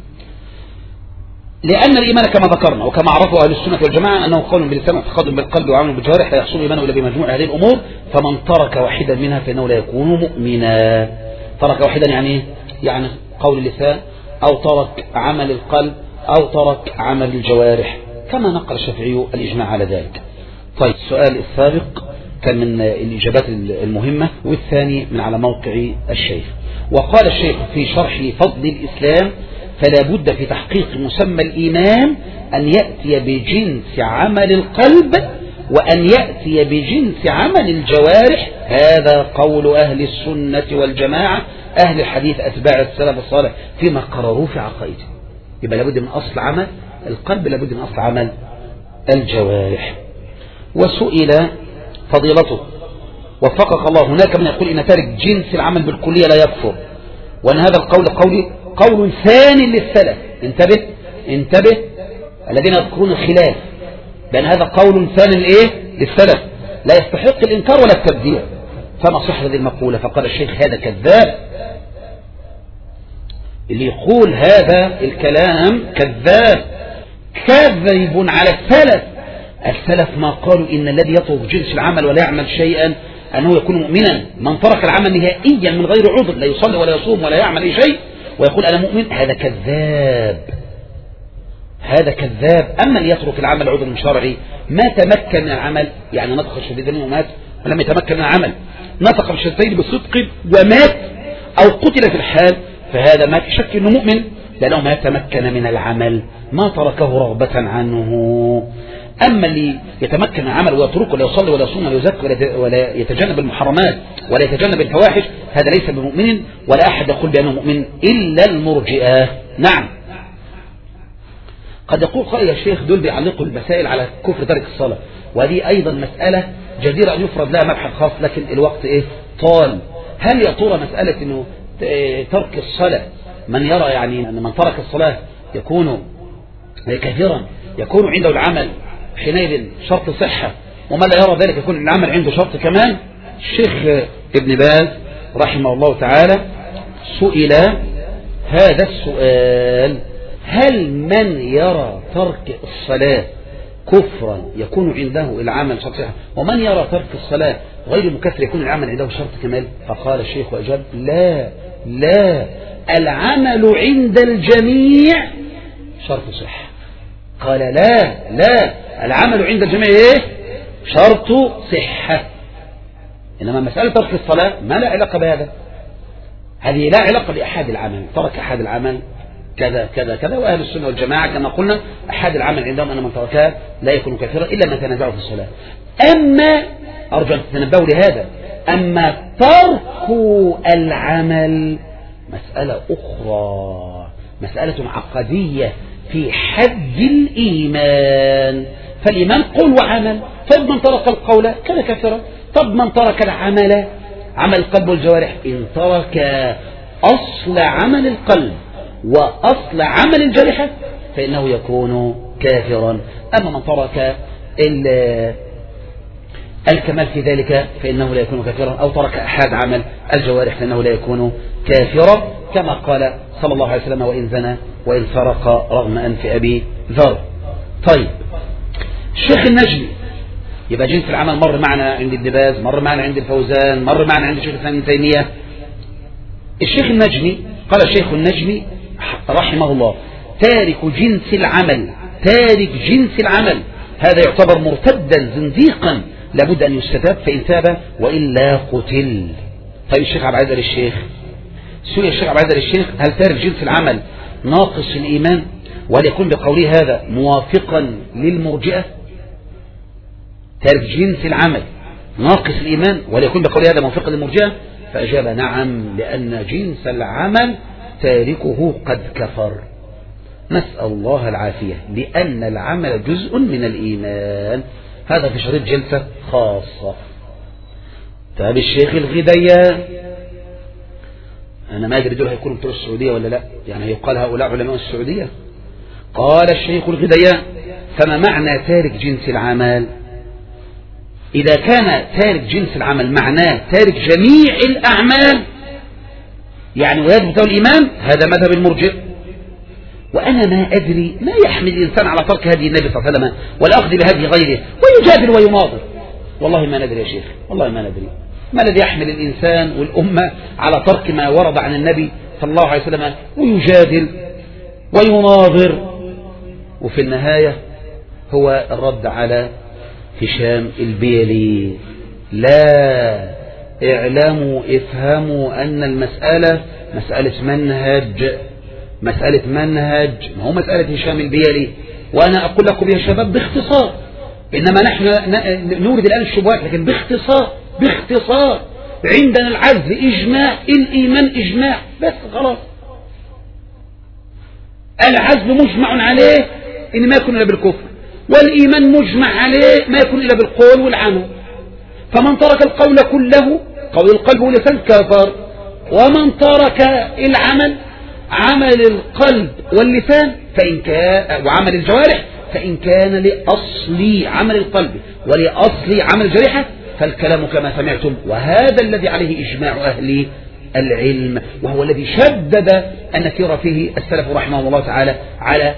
لأن الإيمان كما ذكرنا وكما عرفه أهل السنة والجماعة أنه قول بلسان واعتقاد بالقلب وعمل بالجوارح، لا يحصل إيمانه إلا بمجموع هذه الأمور، فمن ترك واحدا منها فإنه لا يكون مؤمنا. ترك واحدا يعني قول اللسان، أو ترك عمل القلب، أو ترك عمل الجوارح، كما نقل الشافعي الإجماع على ذلك. طيب، السؤال السابق كان من الإجابات المهمة، والثاني من على موقع الشيخ. وقال الشيخ في شرح فضل الإسلام: فلا بد في تحقيق مسمى الإيمان أن يأتي بجنس عمل القلب وأن يأتي بجنس عمل الجوارح. هذا قول أهل السنة والجماعة، أهل الحديث أتباع السلف الصالح فيما قرروا في عقائده. يبقى لابد من أصل عمل القلب، لابد من أصل عمل الجوارح. وسئل فضيلته وفقك الله: هناك من يقول إن تارك جنس العمل بالكلية لا يكفر، وأن هذا القول قول ثاني للسلف. انتبه الذين يذكرون الخلاف، بأن هذا قول ثاني للسلف لا يستحق الإنكار ولا التبديع. فما صح هذه المقولة؟ فقال الشيخ: هذا كذاب. اللي يقول هذا الكلام كذاب على السلف. السلف ما قالوا إن الذي يترك جنس العمل ولا يعمل شيئا أنه يكون مؤمنا. من ترك العمل نهائيا من غير عذر، لا يصلي ولا يصوم ولا يعمل أي شيء، ويقول أنا مؤمن، هذا كذاب. أما اللي يترك العمل عذر شرعي، ما تمكن من العمل، يعني نطق الشهادتين ومات، ولم يتمكن من العمل، نطق الشهادتين بصدق ومات أو قتل في الحال، فهذا ما في شك أنه مؤمن، لأنه ما تمكن من العمل، ما تركه رغبة عنه. أما اللي يتمكن من العمل ويترك ولا يصلي ولا يصوم ولا يزكي ولا يتجنب المحرمات ولا يتجنب الفواحش، هذا ليس بمؤمن، ولا أحد يقول بأنه مؤمن إلا المرجئة. نعم، قد يقول قائل: يا شيخ دول بيعلقوا المسائل على كفر ترك الصلاة، وهذه أيضا مسألة جديرة أن يفرض لها مبحث خاص، لكن الوقت طال. هل يا ترى مسألة أنه ترك الصلاة، من يرى يعني أن من ترك الصلاة يكون كثيرا، يكون عنده العمل حينئذ شرط صحة، ومن لا يرى ذلك يكون العمل عنده شرط كمان؟ الشيخ ابن باز رحمه الله تعالى سئل هذا السؤال: هل من يرى ترك الصلاة كفرا يكون عنده العمل شرط صحة، ومن يرى ترك الصلاة غير مكفر يكون العمل عنده شرط كمال؟ فقال الشيخ وأجاب: لا، العمل عند الجميع شرط صحة. قال: لا، العمل عند الجميع شرط صحة. إنما مسألة ترك الصلاة ما لا علاقة بهذا، هذه لا علاقة بأحد العمل، ترك أحد العمل كذا كذا كذا. وأهل السنة والجماعة كما قلنا أحد العمل عندهم أن من تركها لا يكون كافرا إلا ما تنازعوا في الصلاة. أما أرجو أن تتنبهوا لهذا، أما ترك العمل مسألة أخرى، مسألة عقدية في حد الإيمان. فالإيمان قول وعمل، طب من ترك القول كان كافرا، طب من ترك العمل، عمل القلب والجوارح، إن ترك أصل عمل القلب وأصل عمل الجارحة فإنه يكون كافرا. أما من ترك الكمال في ذلك فإنه لا يكون كافرا، أو ترك أحد عمل الجوارح فإنه لا يكون كافرا، كما قال صلى الله عليه وسلم: وإن زنى وإن سرق رغم أنف أبي ذر. طيب، الشيخ النجمي، يبقى جنس العمل مر معنا عند ابن باز، مر معنا عند الفوزان، مر معنا عند الشيخ الإسلام ابن تيمية. الشيخ النجمي قال: الشيخ النجمي رحمه الله: تارك جنس العمل هذا يعتبر مرتدا زنديقا، لابد أن يستتاب، فإن تاب وإلا قتل. طيب، الشيخ عبد العزيز الشيخ سئل الشيخ عبد العزيز الشيخ: هل تارك جنس العمل ناقص الإيمان؟ وهل يكون بقوله هذا موافقا للمرجئة؟ تارك جنس العمل ناقص الإيمان وهل يكون بقوله هذا موافقا للمرجئة؟ فأجاب: نعم، لأن جنس العمل تاركه قد كفر. نسأل الله العافية، لأن العمل جزء من الإيمان، هذا في شريط جلسة خاصة. طيب الشيخ الغديان، أنا ما أدري دول هيكونوا بتوع السعودية ولا لا، يعني يقال هؤلاء علماء السعودية. قال الشيخ الغديان: فما معنى تارك جنس العمل؟ إذا كان تارك جنس العمل معناه تارك جميع الأعمال يعني ويثبت الإيمان، هذا مذهب المرجئة. وأنا ما أدري ما يحمل الإنسان على ترك هدي النبي صلى الله عليه وسلم والأخذ بهدي غيره ويجادل ويناظر. والله ما ندري يا شيخ، والله ما ندري ما الذي يحمل الإنسان والأمة على ترك ما ورد عن النبي صلى الله عليه وسلم ويجادل ويناظر. وفي النهاية هو الرد على هشام البيلي: لا، اعلموا افهموا أن المسألة مسألة منهج، ما هو مسألة هشام البيلي. وأنا أقول لكم يا شباب باختصار، إنما نحن نورد الآن الشبهات، لكن باختصار عندنا العزل إجماع، الإيمان إجماع، بس خلاص. العزل مجمع عليه إن ما يكون إلا بالكفر، والإيمان مجمع عليه ما يكون إلا بالقول والعمل. فمن ترك القول كله، قول القلب واللسان، كفر. ومن ترك العمل، عمل القلب واللسان وعمل الجوارح، فإن كان لأصل عمل القلب ولأصل عمل الجريحة فالكلام كما سمعتم. وهذا الذي عليه إجماع أهل العلم، وهو الذي شدد النكير فيه السلف رحمه الله تعالى على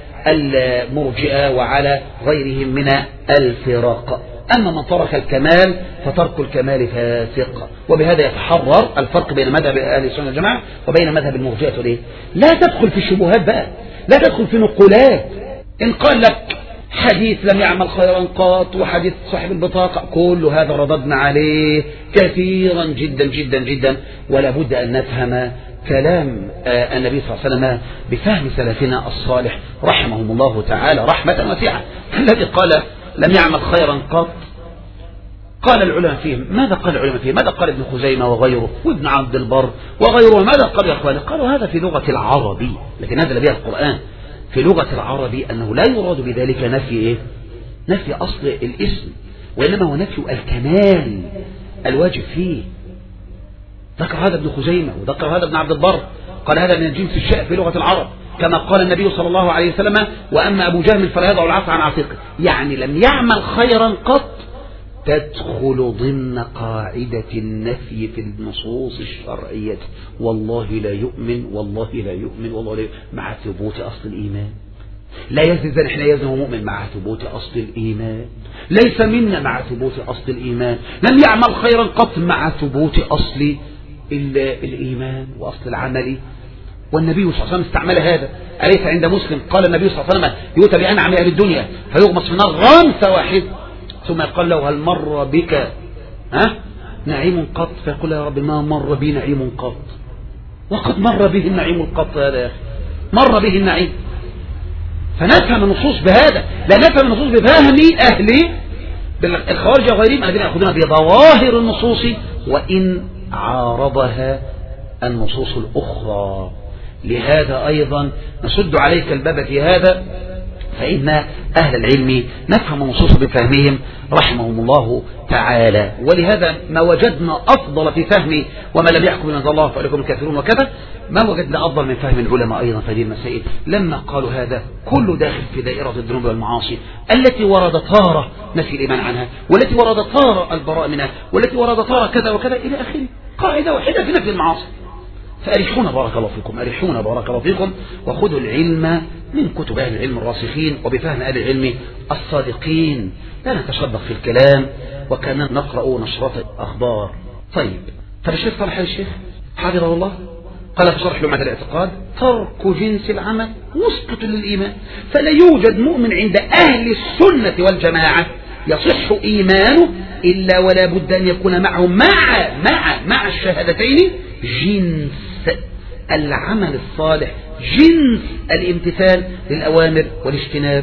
المرجئة وعلى غيرهم من الفرق. أما من ترك الكمال فترك الكمال فاسق. وبهذا يتحرر الفرق بين مذهب أهل السنة والجماعة وبين مذهب المرجئة. ليه؟ لا تدخل في الشبهات بقى، لا تدخل في نقولات. إن قال لك حديث لم يعمل خيرا قط وحديث صاحب البطاقة، كل هذا رددنا عليه كثيرا جدا جدا جدا. ولا بد أن نفهم كلام النبي صلى الله عليه وسلم بفهم سلفنا الصالح رحمهم الله تعالى رحمة واسعة. الذي قال لم يعمل خيرا قط، قال العلماء فيهم، ماذا قال العلماء فيهم؟ ماذا قال ابن خزيمة وغيره وابن عبد البر وغيره؟ ماذا قالوا يا أخواني؟ قالوا هذا في لغة العربي، لكن نزل بها القرآن في لغة العربي أنه لا يراد بذلك نفي أصل الاسم، وإنما هو نفي الكمال الواجب فيه. ذكر هذا ابن خزيمة وذكر هذا ابن عبد البر، قال هذا من جنس الشاء في لغة العرب، كما قال النبي صلى الله عليه وسلم: وأما أبو جهم فلا يضع العصا عن عاتقه. يعني لم يعمل خيرا قط تدخل ضمن قاعدة النفي في النصوص الشرعية. والله لا يؤمن، والله لا يؤمن، والله لا يؤمن، مع ثبوت أصل الإيمان. لا يزن إحنا يزن مؤمن مع ثبوت أصل الإيمان، ليس منا مع ثبوت أصل الإيمان. لم يعمل خيرا قط مع ثبوت أصل الإيمان وأصل العمل. والنبي صلى الله عليه وسلم استعمل هذا. أليس عند مسلم قال النبي صلى الله عليه وسلم: يؤتى بأنعم أهل الدنيا فيغمس في النار غمسة واحدة، ثم يقال له: هل مر بك نعيم قط؟ فيقول: يا رب ما مر بي نعيم قط. وقد مر به النعيم القط هذا يا أخي، مر به النعيم. فنفهم النصوص بهذا، لا نفهم النصوص بفهم أهل الخوارج وغيرهم الذين يأخذون بظواهر النصوص وإن عارضها النصوص الأخرى. لهذا أيضا نسد عليك الباب في هذا، فإن أهل العلم نفهم النصوص بفهمهم رحمهم الله تعالى. ولهذا ما وجدنا أفضل في فهم وما لم يحكم من الله فعليكم الكافرون وكذا، ما وجدنا أفضل من فهم العلماء أيضا في هذه المسائل، لما قالوا هذا كل داخل في دائرة الذنوب والمعاصي التي ورد طارة نفي الإيمان عنها، والتي ورد طارة البراء منها، والتي ورد طارة كذا وكذا إلى آخره. قاعدة واحدة في نفي المعاصي. فأريحونا بارك الله فيكم، أريحونا بارك الله فيكم، وخذوا العلم من كتب أهل العلم الراسخين وبفهم أهل العلم الصادقين، لا نتشدق في الكلام وكان نقرأ نشرة أخبار. طيب الشيخ صالح الشيخ حفظه الله قال في شرح لمعة الاعتقاد: ترك جنس العمل مسقط للإيمان، فلا يوجد مؤمن عند أهل السنة والجماعة يصح إيمانه إلا ولا بد أن يكون معه مع الشهادتين جنس العمل الصالح، جنس الامتثال للأوامر والاجتناب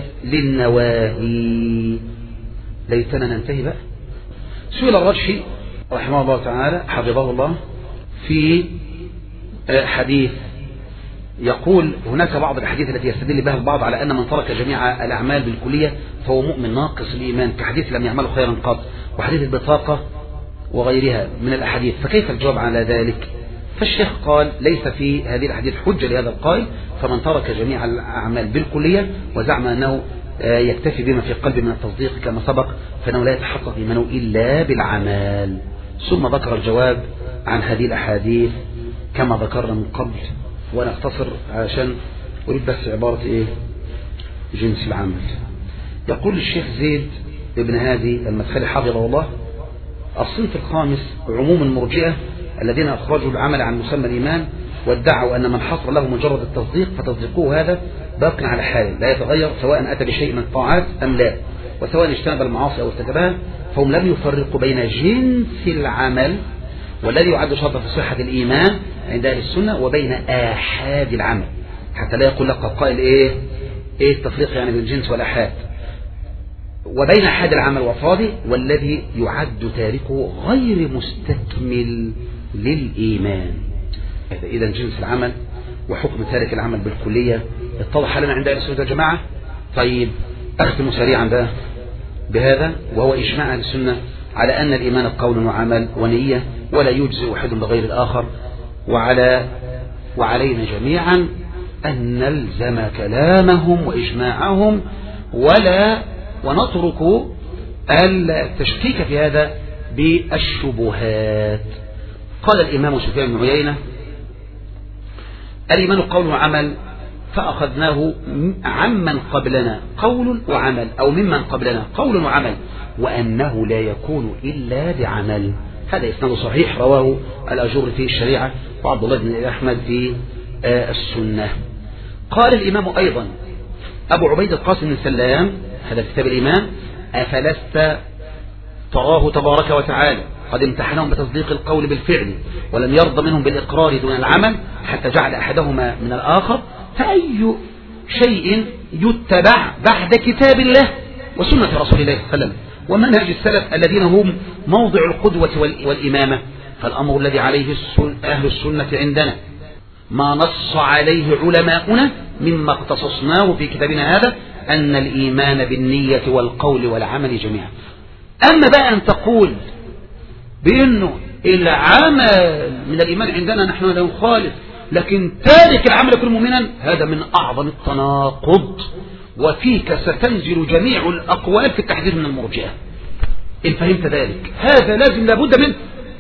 للنواهي. ليتنا ننتهي بقى. سئل الرجحي رحمه الله تعالى حفظه الله في حديث يقول هناك بعض الأحاديث التي يستدل بها البعض على أن من ترك جميع الأعمال بالكلية فهو مؤمن ناقص الإيمان، كحديث لم يعمله خيرا قط، وحديث البطاقة وغيرها من الأحاديث، فكيف الجواب على ذلك؟ فالشيخ قال ليس في هذه الأحاديث حجة لهذا القائل، فمن ترك جميع الأعمال بالكلية وزعم أنه يكتفي بما في قلبه من التصديق كما سبق فإنه لا يتحقق إيمانه إلا بالعمل. ثم ذكر الجواب عن هذه الأحاديث كما ذكرنا من قبل، وأنا أختصر عشان أريد بس عبارة جنس العمل. يقول الشيخ زيد ابن هادي المدخلي حفظه الله: الصنف الخامس عموم المرجئة الذين أخرجوا العمل عن مسمى الإيمان وادعوا أن من حصل له مجرد التصديق فتصديقه هذا باق على حاله لا يتغير سواء أتى بشيء من الطاعات أم لا، وسواء اجتنب المعاصي أو ارتكبها، فهم لم يفرقوا بين جنس العمل والذي يعد شرطا في صحة الإيمان عند أهل السنة وبين آحاد العمل، حتى لا يقول لك قائل إيه التفريق يعني بين الجنس والآحاد، وبين آحاد العمل وفاضي والذي يعد تاركه غير مستكمل للإيمان. إذا جنس العمل وحكم تارك العمل بالكلية اتضح لنا عند أهل السنة والجماعة. طيب أختم سريعا بهذا، وهو إجماع أهل السنة على أن الإيمان قول وعمل ونية ولا يجزئ واحد بغير الآخر، وعلينا جميعا أن نلزم كلامهم وإجماعهم ونترك التشكيك في هذا بالشبهات. قال الإمام سفيان بن عيينة: الإيمان قول وعمل، فأخذناه عمن قبلنا قول وعمل، أو ممن قبلنا قول وعمل، وأنه لا يكون إلا بعمل. هذا إسناد صحيح رواه الأجر في الشريعة وعبد الله بن أحمد في السنة. قال الإمام أيضا أبو عبيد القاسم بن سلام، هذا كتاب الإيمان: أفلست تراه تبارك وتعالى قد امتحنهم بتصديق القول بالفعل ولم يرضى منهم بالإقرار دون العمل حتى جعل أحدهما من الآخر، فأي شيء يتبع بعد كتاب الله وسنة رسول الله صلى الله عليه وسلم ومنهج السلف الذين هم موضع القدوة والإمامة؟ فالأمر الذي عليه أهل السنة عندنا ما نص عليه علماؤنا مما اختصصناه في كتابنا هذا، أن الإيمان بالنية والقول والعمل جميعا. أما بقى أن تقول بأنه العمل من الإيمان عندنا نحن لا نخالف، لكن تارك العمل يكون مؤمنا، هذا من أعظم التناقض، وفيك ستنزل جميع الأقوال في التحذير من المرجئة إن فهمت ذلك. هذا لازم لابد منه.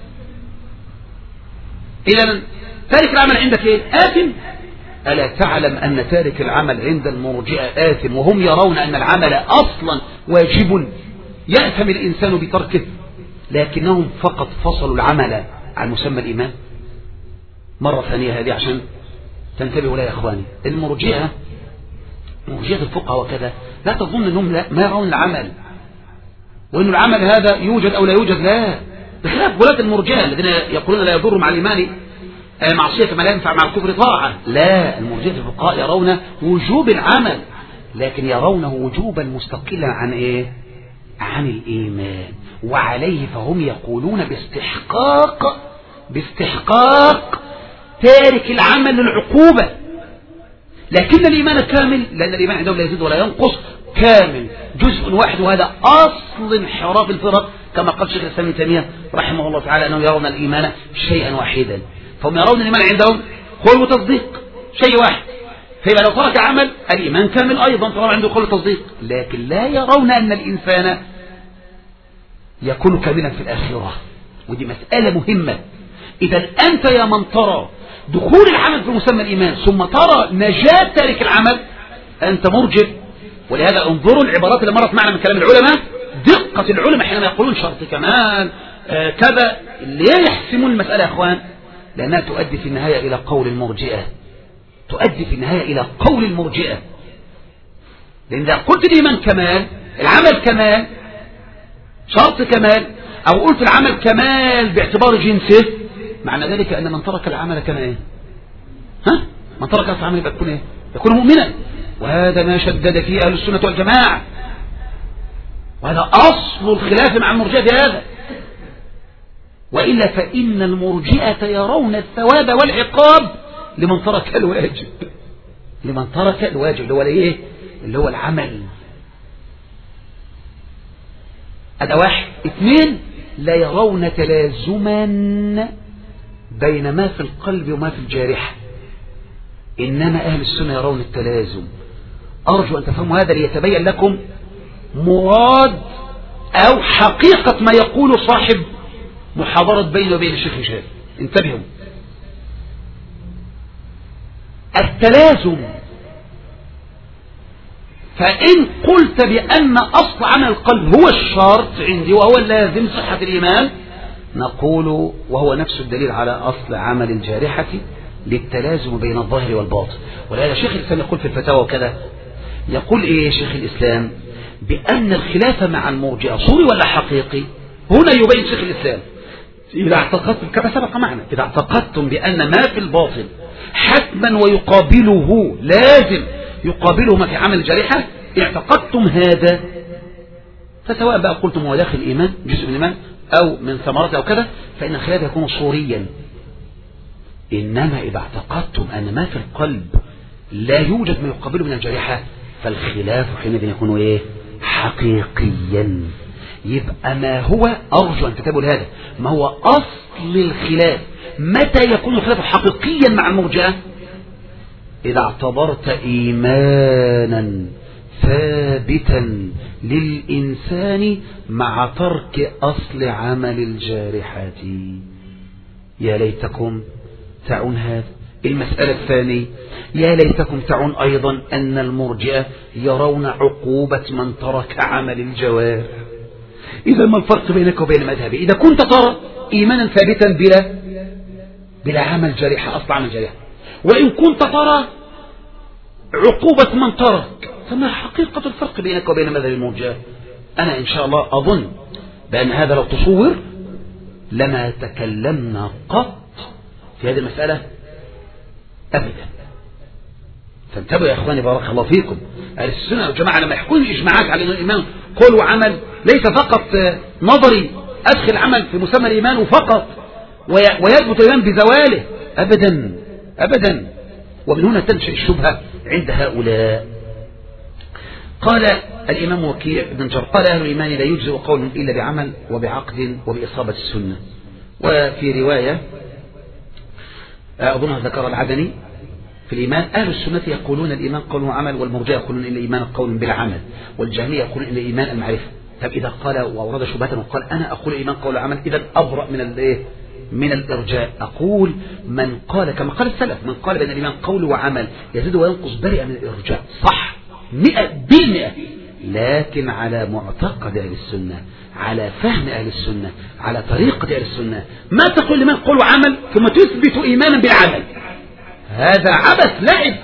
إذا تارك العمل عندك إيه؟ آثم. ألا تعلم أن تارك العمل عند المرجئة آثم، وهم يرون أن العمل أصلا واجب يأثم الإنسان بتركه، لكنهم فقط فصلوا العمل عن مسمى الإيمان. مرة ثانية هذه عشان تنتبهوا لها يا إخواني، المرجئة مرجئة الفقهاء وكذا لا تظن أنهم ما يرون العمل وأن العمل هذا يوجد أو لا يوجد، لا، بخلاف ولاة المرجئة الذين يقولون لا يضر مع الإيمان معصية ما لا ينفع مع الكفر طاعة. لا، المرجئة الفقهاء يرون وجوب العمل، لكن يرونه وجوبا مستقلا عن إيه؟ عن الإيمان، وعليه فهم يقولون باستحقاق تارك العمل للعقوبة، لكن الإيمان كامل، لأن الإيمان عندهم لا يزيد ولا ينقص، كامل جزء واحد، وهذا أصل انحراف الفرق، كما قال شيخ الإسلام ابن تيمية رحمه الله تعالى أنهم يرون الإيمان شيئا واحدا. فهم يرون الإيمان عندهم قول وتصديق شيء واحد، فيبقى لو ترك عمل الإيمان كامل أيضا طالما عنده قول وتصديق، لكن لا يرون أن الإنسان يكون كاملا في الآخرة، ودي مسألة مهمة. إذا أنت يا من ترى دخول العمل في مسمى الإيمان ثم ترى نجاة تارك العمل، أنت مرجئ. ولهذا انظروا العبارات اللي مرت معنا من كلام العلماء، دقة العلماء حينما يقولون شرط كمال كذا، ليه يحسمون المسألة يا أخوان؟ لأنها تؤدي في النهاية إلى قول المرجئة، تؤدي في النهاية إلى قول المرجئة. لأن إذا قلت الإيمان كمال، العمل كمال، شرط كمال، أو قلت العمل كمال باعتبار جنسه، معنى ذلك أن من ترك العمل كان إيه؟ من ترك العمل يكون إيه؟ يكون مؤمنا. وهذا ما شدد فيه أهل السنة والجماعة، وهذا أصل الخلاف مع المرجئة في هذا. وإلا فإن المرجئة يرون الثواب والعقاب لمن ترك الواجب، لمن ترك الواجب اللي هو ايه؟ اللي هو العمل. هذا واحد. اثنين، لا يرون تلازما بين ما في القلب وما في الجارحة، إنما أهل السنة يرون التلازم. أرجو أن تفهموا هذا ليتبين لكم مراد أو حقيقة ما يقول صاحب محاضرة بينه وبين الشيخ هشام. انتبهوا، التلازم، فإن قلت بأن أصل عمل القلب هو الشرط عندي وهو اللازم صحة الإيمان، نقول وهو نفس الدليل على أصل عمل الجارحة للتلازم بين الظاهر والباطن. ولهذا شيخ الإسلام يقول في الفتاوى وكذا، يقول إيه شيخ الإسلام؟ بأن الخلاف مع المرجئة صوري ولا حقيقي؟ هنا يبين شيخ الإسلام إذا اعتقدتم كما سبق معنا، إذا اعتقدتم بأن ما في الباطن حتما ويقابله لازم يقابله ما في عمل الجارحة، اعتقدتم هذا، فسواء بقى قلتم هو داخل الإيمان جزء من الإيمان أو من ثمرته أو كذا، فإن الخلاف يكون صوريا. إنما إذا اعتقدتم أن ما في القلب لا يوجد ما يقابله من الجارحة، فالخلاف حينئذ يكون إيه؟ حقيقيا. يبقى ما هو، أرجو أن تتابعوا هذا، ما هو أصل الخلاف؟ متى يكون الخلاف حقيقيا مع المرجئة؟ إذا اعتبرت إيمانا ثابتا للإنسان مع ترك أصل عمل الجارحة. يا ليتكم تعون هذا. المسألة الثانية، يا ليتكم تعون أيضا أن المرجئة يرون عقوبة من ترك عمل الجوارح. إذا ما الفرق بينك وبين مذهبي؟ إذا كنت ترى إيمانا ثابتا بلا عمل جارحة، أصل عمل جارحة، وإن كنت ترى عقوبة من ترك، فما حقيقة الفرق بينك وبين مذهب المرجئة؟ أنا إن شاء الله أظن بأن هذا لو تصور لما تكلمنا قط في هذه المسألة أبدا. فانتبهوا يا إخواني بارك الله فيكم. أهل السنة والجماعة لما يحكون إجماعات على الإيمان قول وعمل، ليس فقط نظري أدخل عمل في مسمى الإيمان وفقط ويثبت الإيمان بزواله، أبدا أبدا. ومن هنا تنشأ الشبهة عند هؤلاء. قال الإمام وكيع بن جرير قال أهل الإيمان لا يجزئ قول إلا بعمل وبعقد وبإصابة السنة. وفي رواية أظنها ذكر العدني في الإيمان، أهل السنة يقولون الإيمان قول وعمل، والمرجئة يقولون إن الإيمان قول بالعمل، والجهمية يقولون إن الإيمان المعرفة. طب إذا قال وأورد شبهة وقال أنا أقول الإيمان قول وعمل، إذا أبرأ من الإرجاء. أقول من قال كما قال السلف، من قال بأن الإيمان قول وعمل يزيد وينقص برئ من الإرجاء، صح 100%، لكن على معتقد أهل السنة، على فهم أهل السنة، على طريقة أهل السنة. ما تقول الإيمان قول وعمل ثم تثبت إيمانا بالعمل، هذا عبث لعب.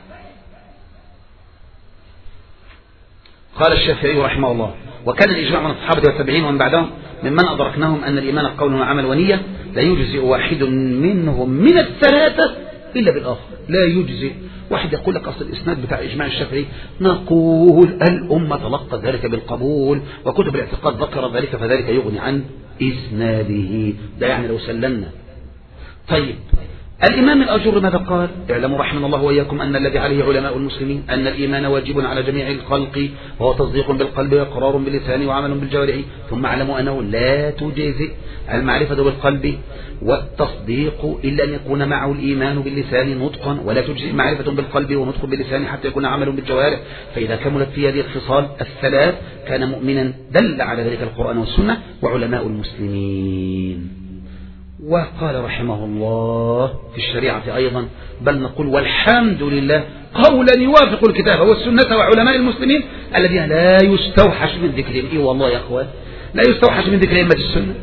قال الشافعي رحمه الله وكان الإجماع من الصحابة والتابعين ومن بعدهم ممن أدركناهم أن الإيمان قول وعمل ونية لا يجزئ واحد منهم من الثلاثة إلا بالآخر. لا يجزئ. واحد يقول لك أصل الإسناد بتاع إجماع الشافعي، نقول الأمة تلقت ذلك بالقبول وكتب الاعتقاد ذكر ذلك فذلك يغني عن إسناده. ده يعني لو سلمنا. طيب الإمام الأجر ماذا قال؟ اعلموا رحمنا الله وإياكم أن الذي عليه علماء المسلمين أن الإيمان واجب على جميع الخلق، وهو تصديق بالقلب وإقرار باللسان وعمل بالجوارح. ثم اعلموا أنه لا تجزئ المعرفة بالقلب والتصديق إلا أن يكون معه الإيمان باللسان نطقا، ولا تجزئ معرفة بالقلب ونطق باللسان حتى يكون عمل بالجوارح. فإذا كملت في هذه الخصال الثلاث كان مؤمنا. دل على ذلك القرآن والسنة وعلماء المسلمين. وقال رحمه الله في الشريعة أيضا، بل نقول والحمد لله، قولا يوافق الكتاب والسنة وعلماء المسلمين الذين لا يستوحش من ذكرهم. إيه والله يا أخوان، لا يستوحش من ذكر أئمة السنة.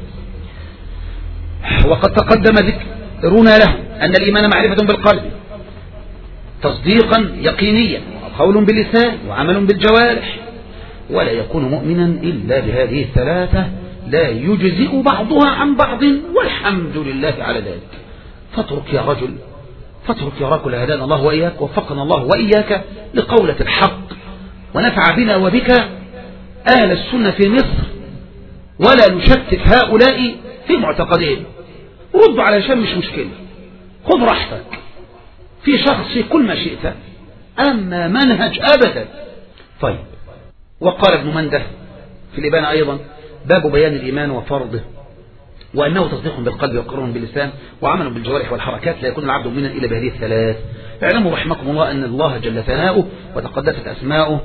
وقد تقدم ذكرنا له أن الإيمان معرفة بالقلب تصديقا يقينيا، قول باللسان وعمل بالجوارح، ولا يكون مؤمنا إلا بهذه الثلاثة، لا يجزئ بعضها عن بعض، والحمد لله على ذلك. فاترك يا رجل، فاترك يا رجل، هدانا الله وإياك، وفقنا الله وإياك لقولة الحق، ونفع بنا وبك أهل السنة في مصر، ولا نشتت هؤلاء في معتقدين. ردوا على هشام مش مشكلة، خذ راحتك، في شخص كل ما شئت، أما منهج أبدا. طيب، وقال ابن منده في الإبانة أيضا: باب بيان الإيمان وفرضه، وأنه تصديق بالقلب وإقرار باللسان وعمل بالجوارح والحركات، لا يكون العبد مؤمنا إلا بهذه الثلاث. اعلموا رحمكم الله أن الله جل ثناؤه وتقدست أسماؤه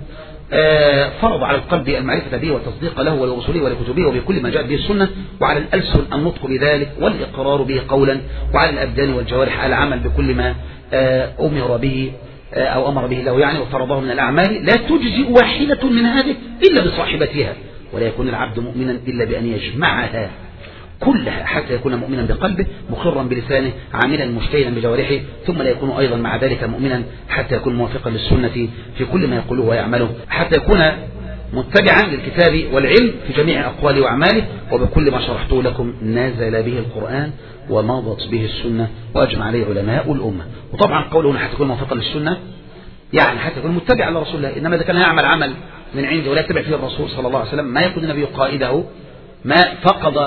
فرض على القلب المعرفة به والتصديق له ولرسله ولكتبه وبكل ما جاءت به السنة، وعلى الألسن النطق بذلك والإقرار به قولا، وعلى الأبدان والجوارح العمل بكل ما أمر به أو أمر به الله يعني وفرضه من الأعمال، لا تجزئ واحدة من هذه إلا بصاحبتها، ولا يكون العبد مؤمنا إلا بأن يجمعها كلها حتى يكون مؤمنا بقلبه مقرا بلسانه عاملا مجتهدا بجوارحه، ثم لا يكون أيضا مع ذلك مؤمنا حتى يكون موافقا للسنة في كل ما يقوله ويعمله، حتى يكون متبعا للكتاب والعلم في جميع أقواله وأعماله، وبكل ما شرحته لكم نزل به القرآن ومضت به السنة وأجمع عليه علماء الأمة. وطبعا قوله حتى يكون موافقا للسنة يعني حتى يكون متبعا لرسول الله، إنما إذا كان يعمل عمل من عنده ولا يتبع فيه الرسول صلى الله عليه وسلم ما يكون النبي قائده، ما فقد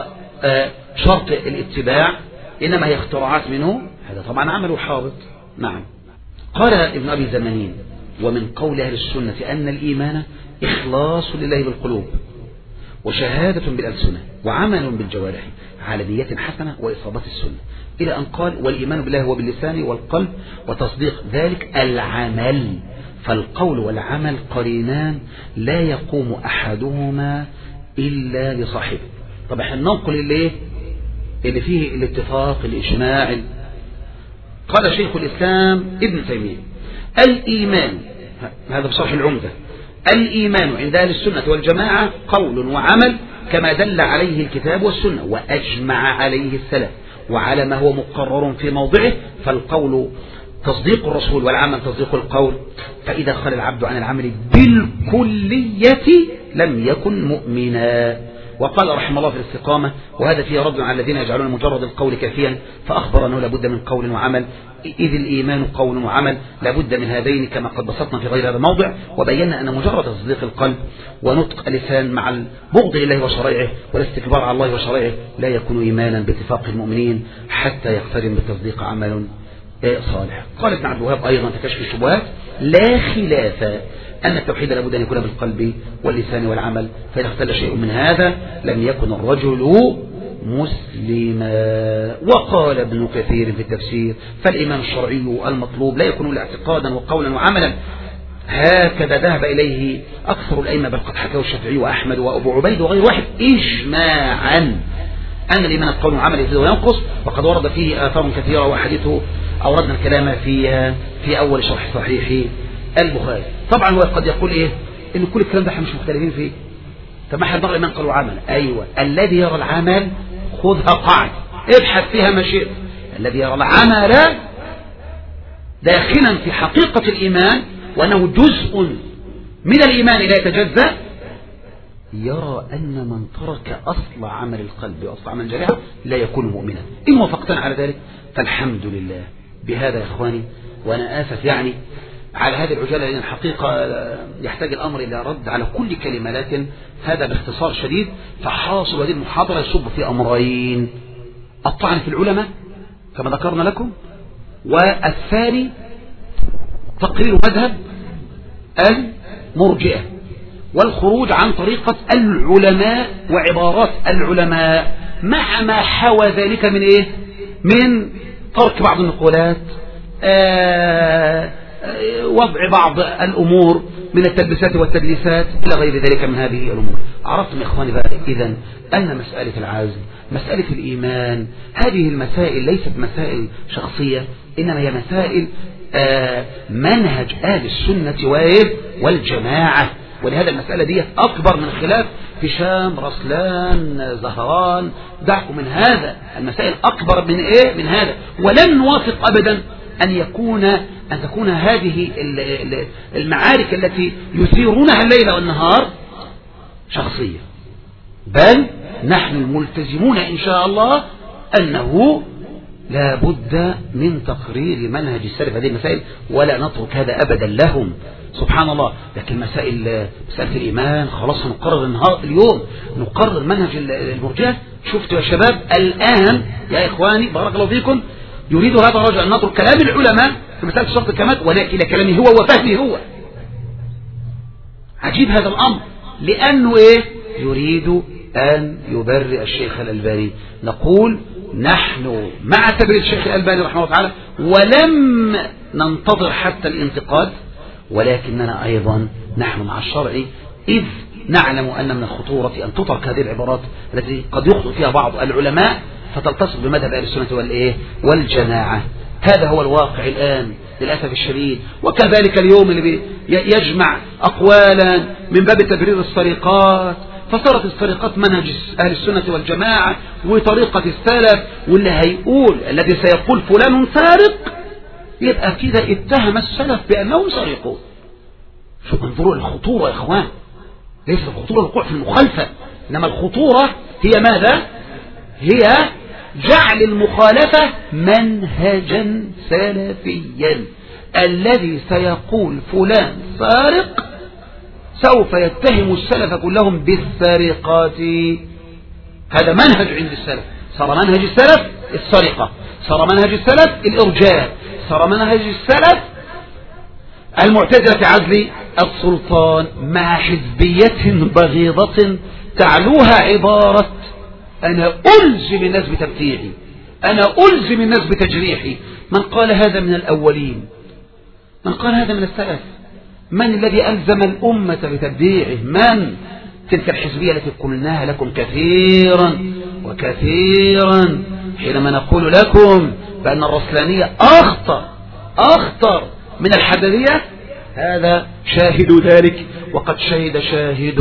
شرط الاتباع، إنما هي اختراعات منه، هذا طبعا عمله حابط. نعم. قال ابن أبي زمانين: ومن قول أهل السنة أن الإيمان إخلاص لله بالقلوب وشهادة بالألسنة وعمل بالجوارح على نية حسنة وإصابة السنة، إلى أن قال: والإيمان بالله هو باللسان والقلب وتصديق ذلك العمل، فالقول والعمل قرينان لا يقوم أحدهما إلا لصاحبه. طب احنا ننقل اللي فيه الاتفاق الإجماع. قال شيخ الإسلام ابن تيمية: الإيمان، هذا بصرح العمدة، الإيمان عند أهل السنة والجماعة قول وعمل كما دل عليه الكتاب والسنة وأجمع عليه السلف، وعلى ما هو مقرر في موضعه، فالقول تصديق الرسول والعمل تصديق القول، فإذا خلى العبد عن العمل بالكلية لم يكن مؤمنا. وقال رحمه الله في الاستقامة: وهذا فيه رد على الذين يجعلون مجرد القول كافيا، فأخبر أنه لابد من قول وعمل، إذ الإيمان قول وعمل لابد من هذين كما قد بسطنا في غير هذا الموضع، وبينا أن مجرد تصديق القلب ونطق اللسان مع البغض لله وشرائعه والاستكبار على الله وشرائعه لا يكون إيمانا باتفاق المؤمنين حتى يقترن بالتصديق عمل صالح. قال ابن عبد الوهاب أيضا في كشف الشبهات: لا خلاف أن التوحيد لابد أن يكون بالقلب واللسان والعمل، فإذا اختل شيء من هذا لم يكن الرجل مسلما. وقال ابن كثير في التفسير: فالإيمان الشرعي المطلوب لا يكون إلا اعتقادا وقولا وعملا، هكذا ذهب إليه أكثر الأئمة، بل قد حكاه الشافعي وأحمد وأبو عبيد وغير واحد إجماعا أن الإيمان القول والعمل يزيد وينقص، وقد ورد فيه آثار كثيرة وأحاديثه أوردنا الكلام فيها في أول شرح صحيح البخاري. طبعا هو قد يقول إن كل الكلام ده احنا مش مختلفين فيه، طب ما احنا نرى الإيمان قول وعمل. أيوة، الذي يرى العمل خذها قاعدة ابحث فيها ما شئت، الذي يرى العمل داخلا في حقيقة الإيمان وأنه جزء من الإيمان لا يتجزأ، يرى أن من ترك أصل عمل القلب وأصل عمل الجارحة لا يكون مؤمنا. إن وافقتنا على ذلك فالحمد لله. بهذا يا إخواني، وأنا آسف يعني على هذه العجالة، لأن الحقيقة يحتاج الأمر إلى رد على كل كلمة، لكن هذا باختصار شديد. فحاصل هذه المحاضرة يصب في أمرين: الطعن في العلماء كما ذكرنا لكم، والثاني تقرير مذهب المرجئة والخروج عن طريقة العلماء وعبارات العلماء، مع ما حوى ذلك من من ترك بعض النقولات، وضع بعض الأمور من التلبسات والتدليسات إلى غير ذلك من هذه الأمور. عرفتم يا إخواني بقى إذن أن مسألة العزم، مسألة الإيمان، هذه المسائل ليست مسائل شخصية، إنما هي مسائل منهج أهل السنة والجماعة. ولهذا المسألة دي أكبر من خلاف هشام، رسلان، زهران، دعكم من هذا. المسائل أكبر من هذا، ولن نوافق أبدا أن تكون هذه المعارك التي يثيرونها الليل والنهار شخصية، بل نحن الملتزمون إن شاء الله أنه لا بد من تقرير منهج السلف هذه المسائل، ولا نترك هذا أبدا لهم. سبحان الله. لكن مسألة الإيمان خلاص نقرر اليوم نقرر منهج المرجئة. شفتوا يا شباب الآن يا إخواني بارك الله فيكم، يريد هذا الرجل أن نترك كلام العلماء في مسألة شرط الكمال، ولكن كلامه هو وفهمه هو. عجيب هذا الأمر، لأنه إيه؟ يريد أن يبرئ الشيخ الألباني. نقول نحن مع تبرئة الشيخ الألباني رحمه الله تعالى، ولم ننتظر حتى الانتقاد، ولكننا أيضا نحن مع الشرع، إذ نعلم أن من الخطورة أن تترك هذه العبارات التي قد يخطئ فيها بعض العلماء فتلتصق بمذهب أهل السنة والجماعة. هذا هو الواقع الآن للأسف الشديد. وكذلك اليوم اللي يجمع أقوالا من باب تبرير السرقات، فصارت السرقات منهج أهل السنة والجماعة وطريقة السلف، واللي هيقول الذي سيقول فلان سارق يبقى كده اتهم السلف بأنهم سرقوا. شوف انظروا الخطورة يا إخوان، ليس الخطورة الوقوع في المخالفة، إنما الخطورة هي ماذا؟ هي جعل المخالفة منهجا سلفيا. الذي سيقول فلان سارق سوف يتهم السلف كلهم بالسرقات. هذا منهج عند السلف. صار منهج السلف السرقة، صار منهج السلف الإرجاء، صار منهج السلف المعتزلة في عزل السلطان، مع حزبية بغيضة تعلوها عبارة أنا ألزم الناس بتبتيعي، أنا ألزم الناس بتجريحي. من قال هذا من الأولين؟ من قال هذا من السلف؟ من الذي ألزم الأمة بتبديعه؟ من؟ تلك الحزبية التي قلناها لكم كثيرا وكثيرا حينما نقول لكم بأن الرسلانية أخطر من الحدثية. هذا شاهد ذلك، وقد شهد شاهد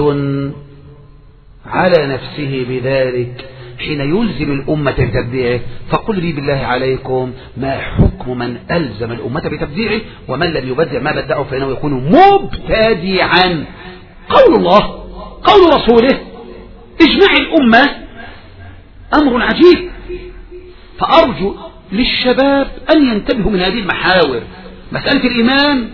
على نفسه بذلك حين يلزم الأمة بتبديعه. فقل لي بالله عليكم ما حكم من ألزم الأمة بتبديعه، ومن لم يبدع ما بدعه فإنه يكون مبتدعا. قول الله قول رسوله إجماع الأمة أمر عجيب. فأرجو للشباب أن ينتبهوا من هذه المحاور، مسألة الإيمان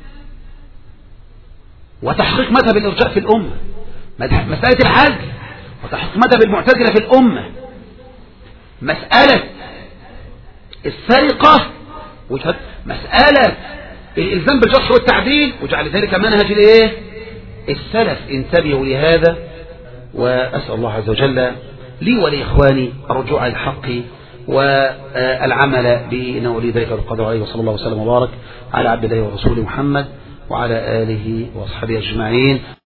وتحقيق مذهب الإرجاء في الأمة، مسألة الحج وتحقيق مذهب المعتزلة في الأمة، مسألة السرقة، مسألة الإلزام بالجرح والتعديل، وجعل ذلك منهج السلف. انتبهوا لهذا، وأسأل الله عز وجل لي ولإخواني الرجوع على الحق والعمل به، إنه ولي ذلك القدر عليه. وصلى الله وسلم وبارك على عبد الله ورسوله محمد وعلى آله وأصحابه أجمعين.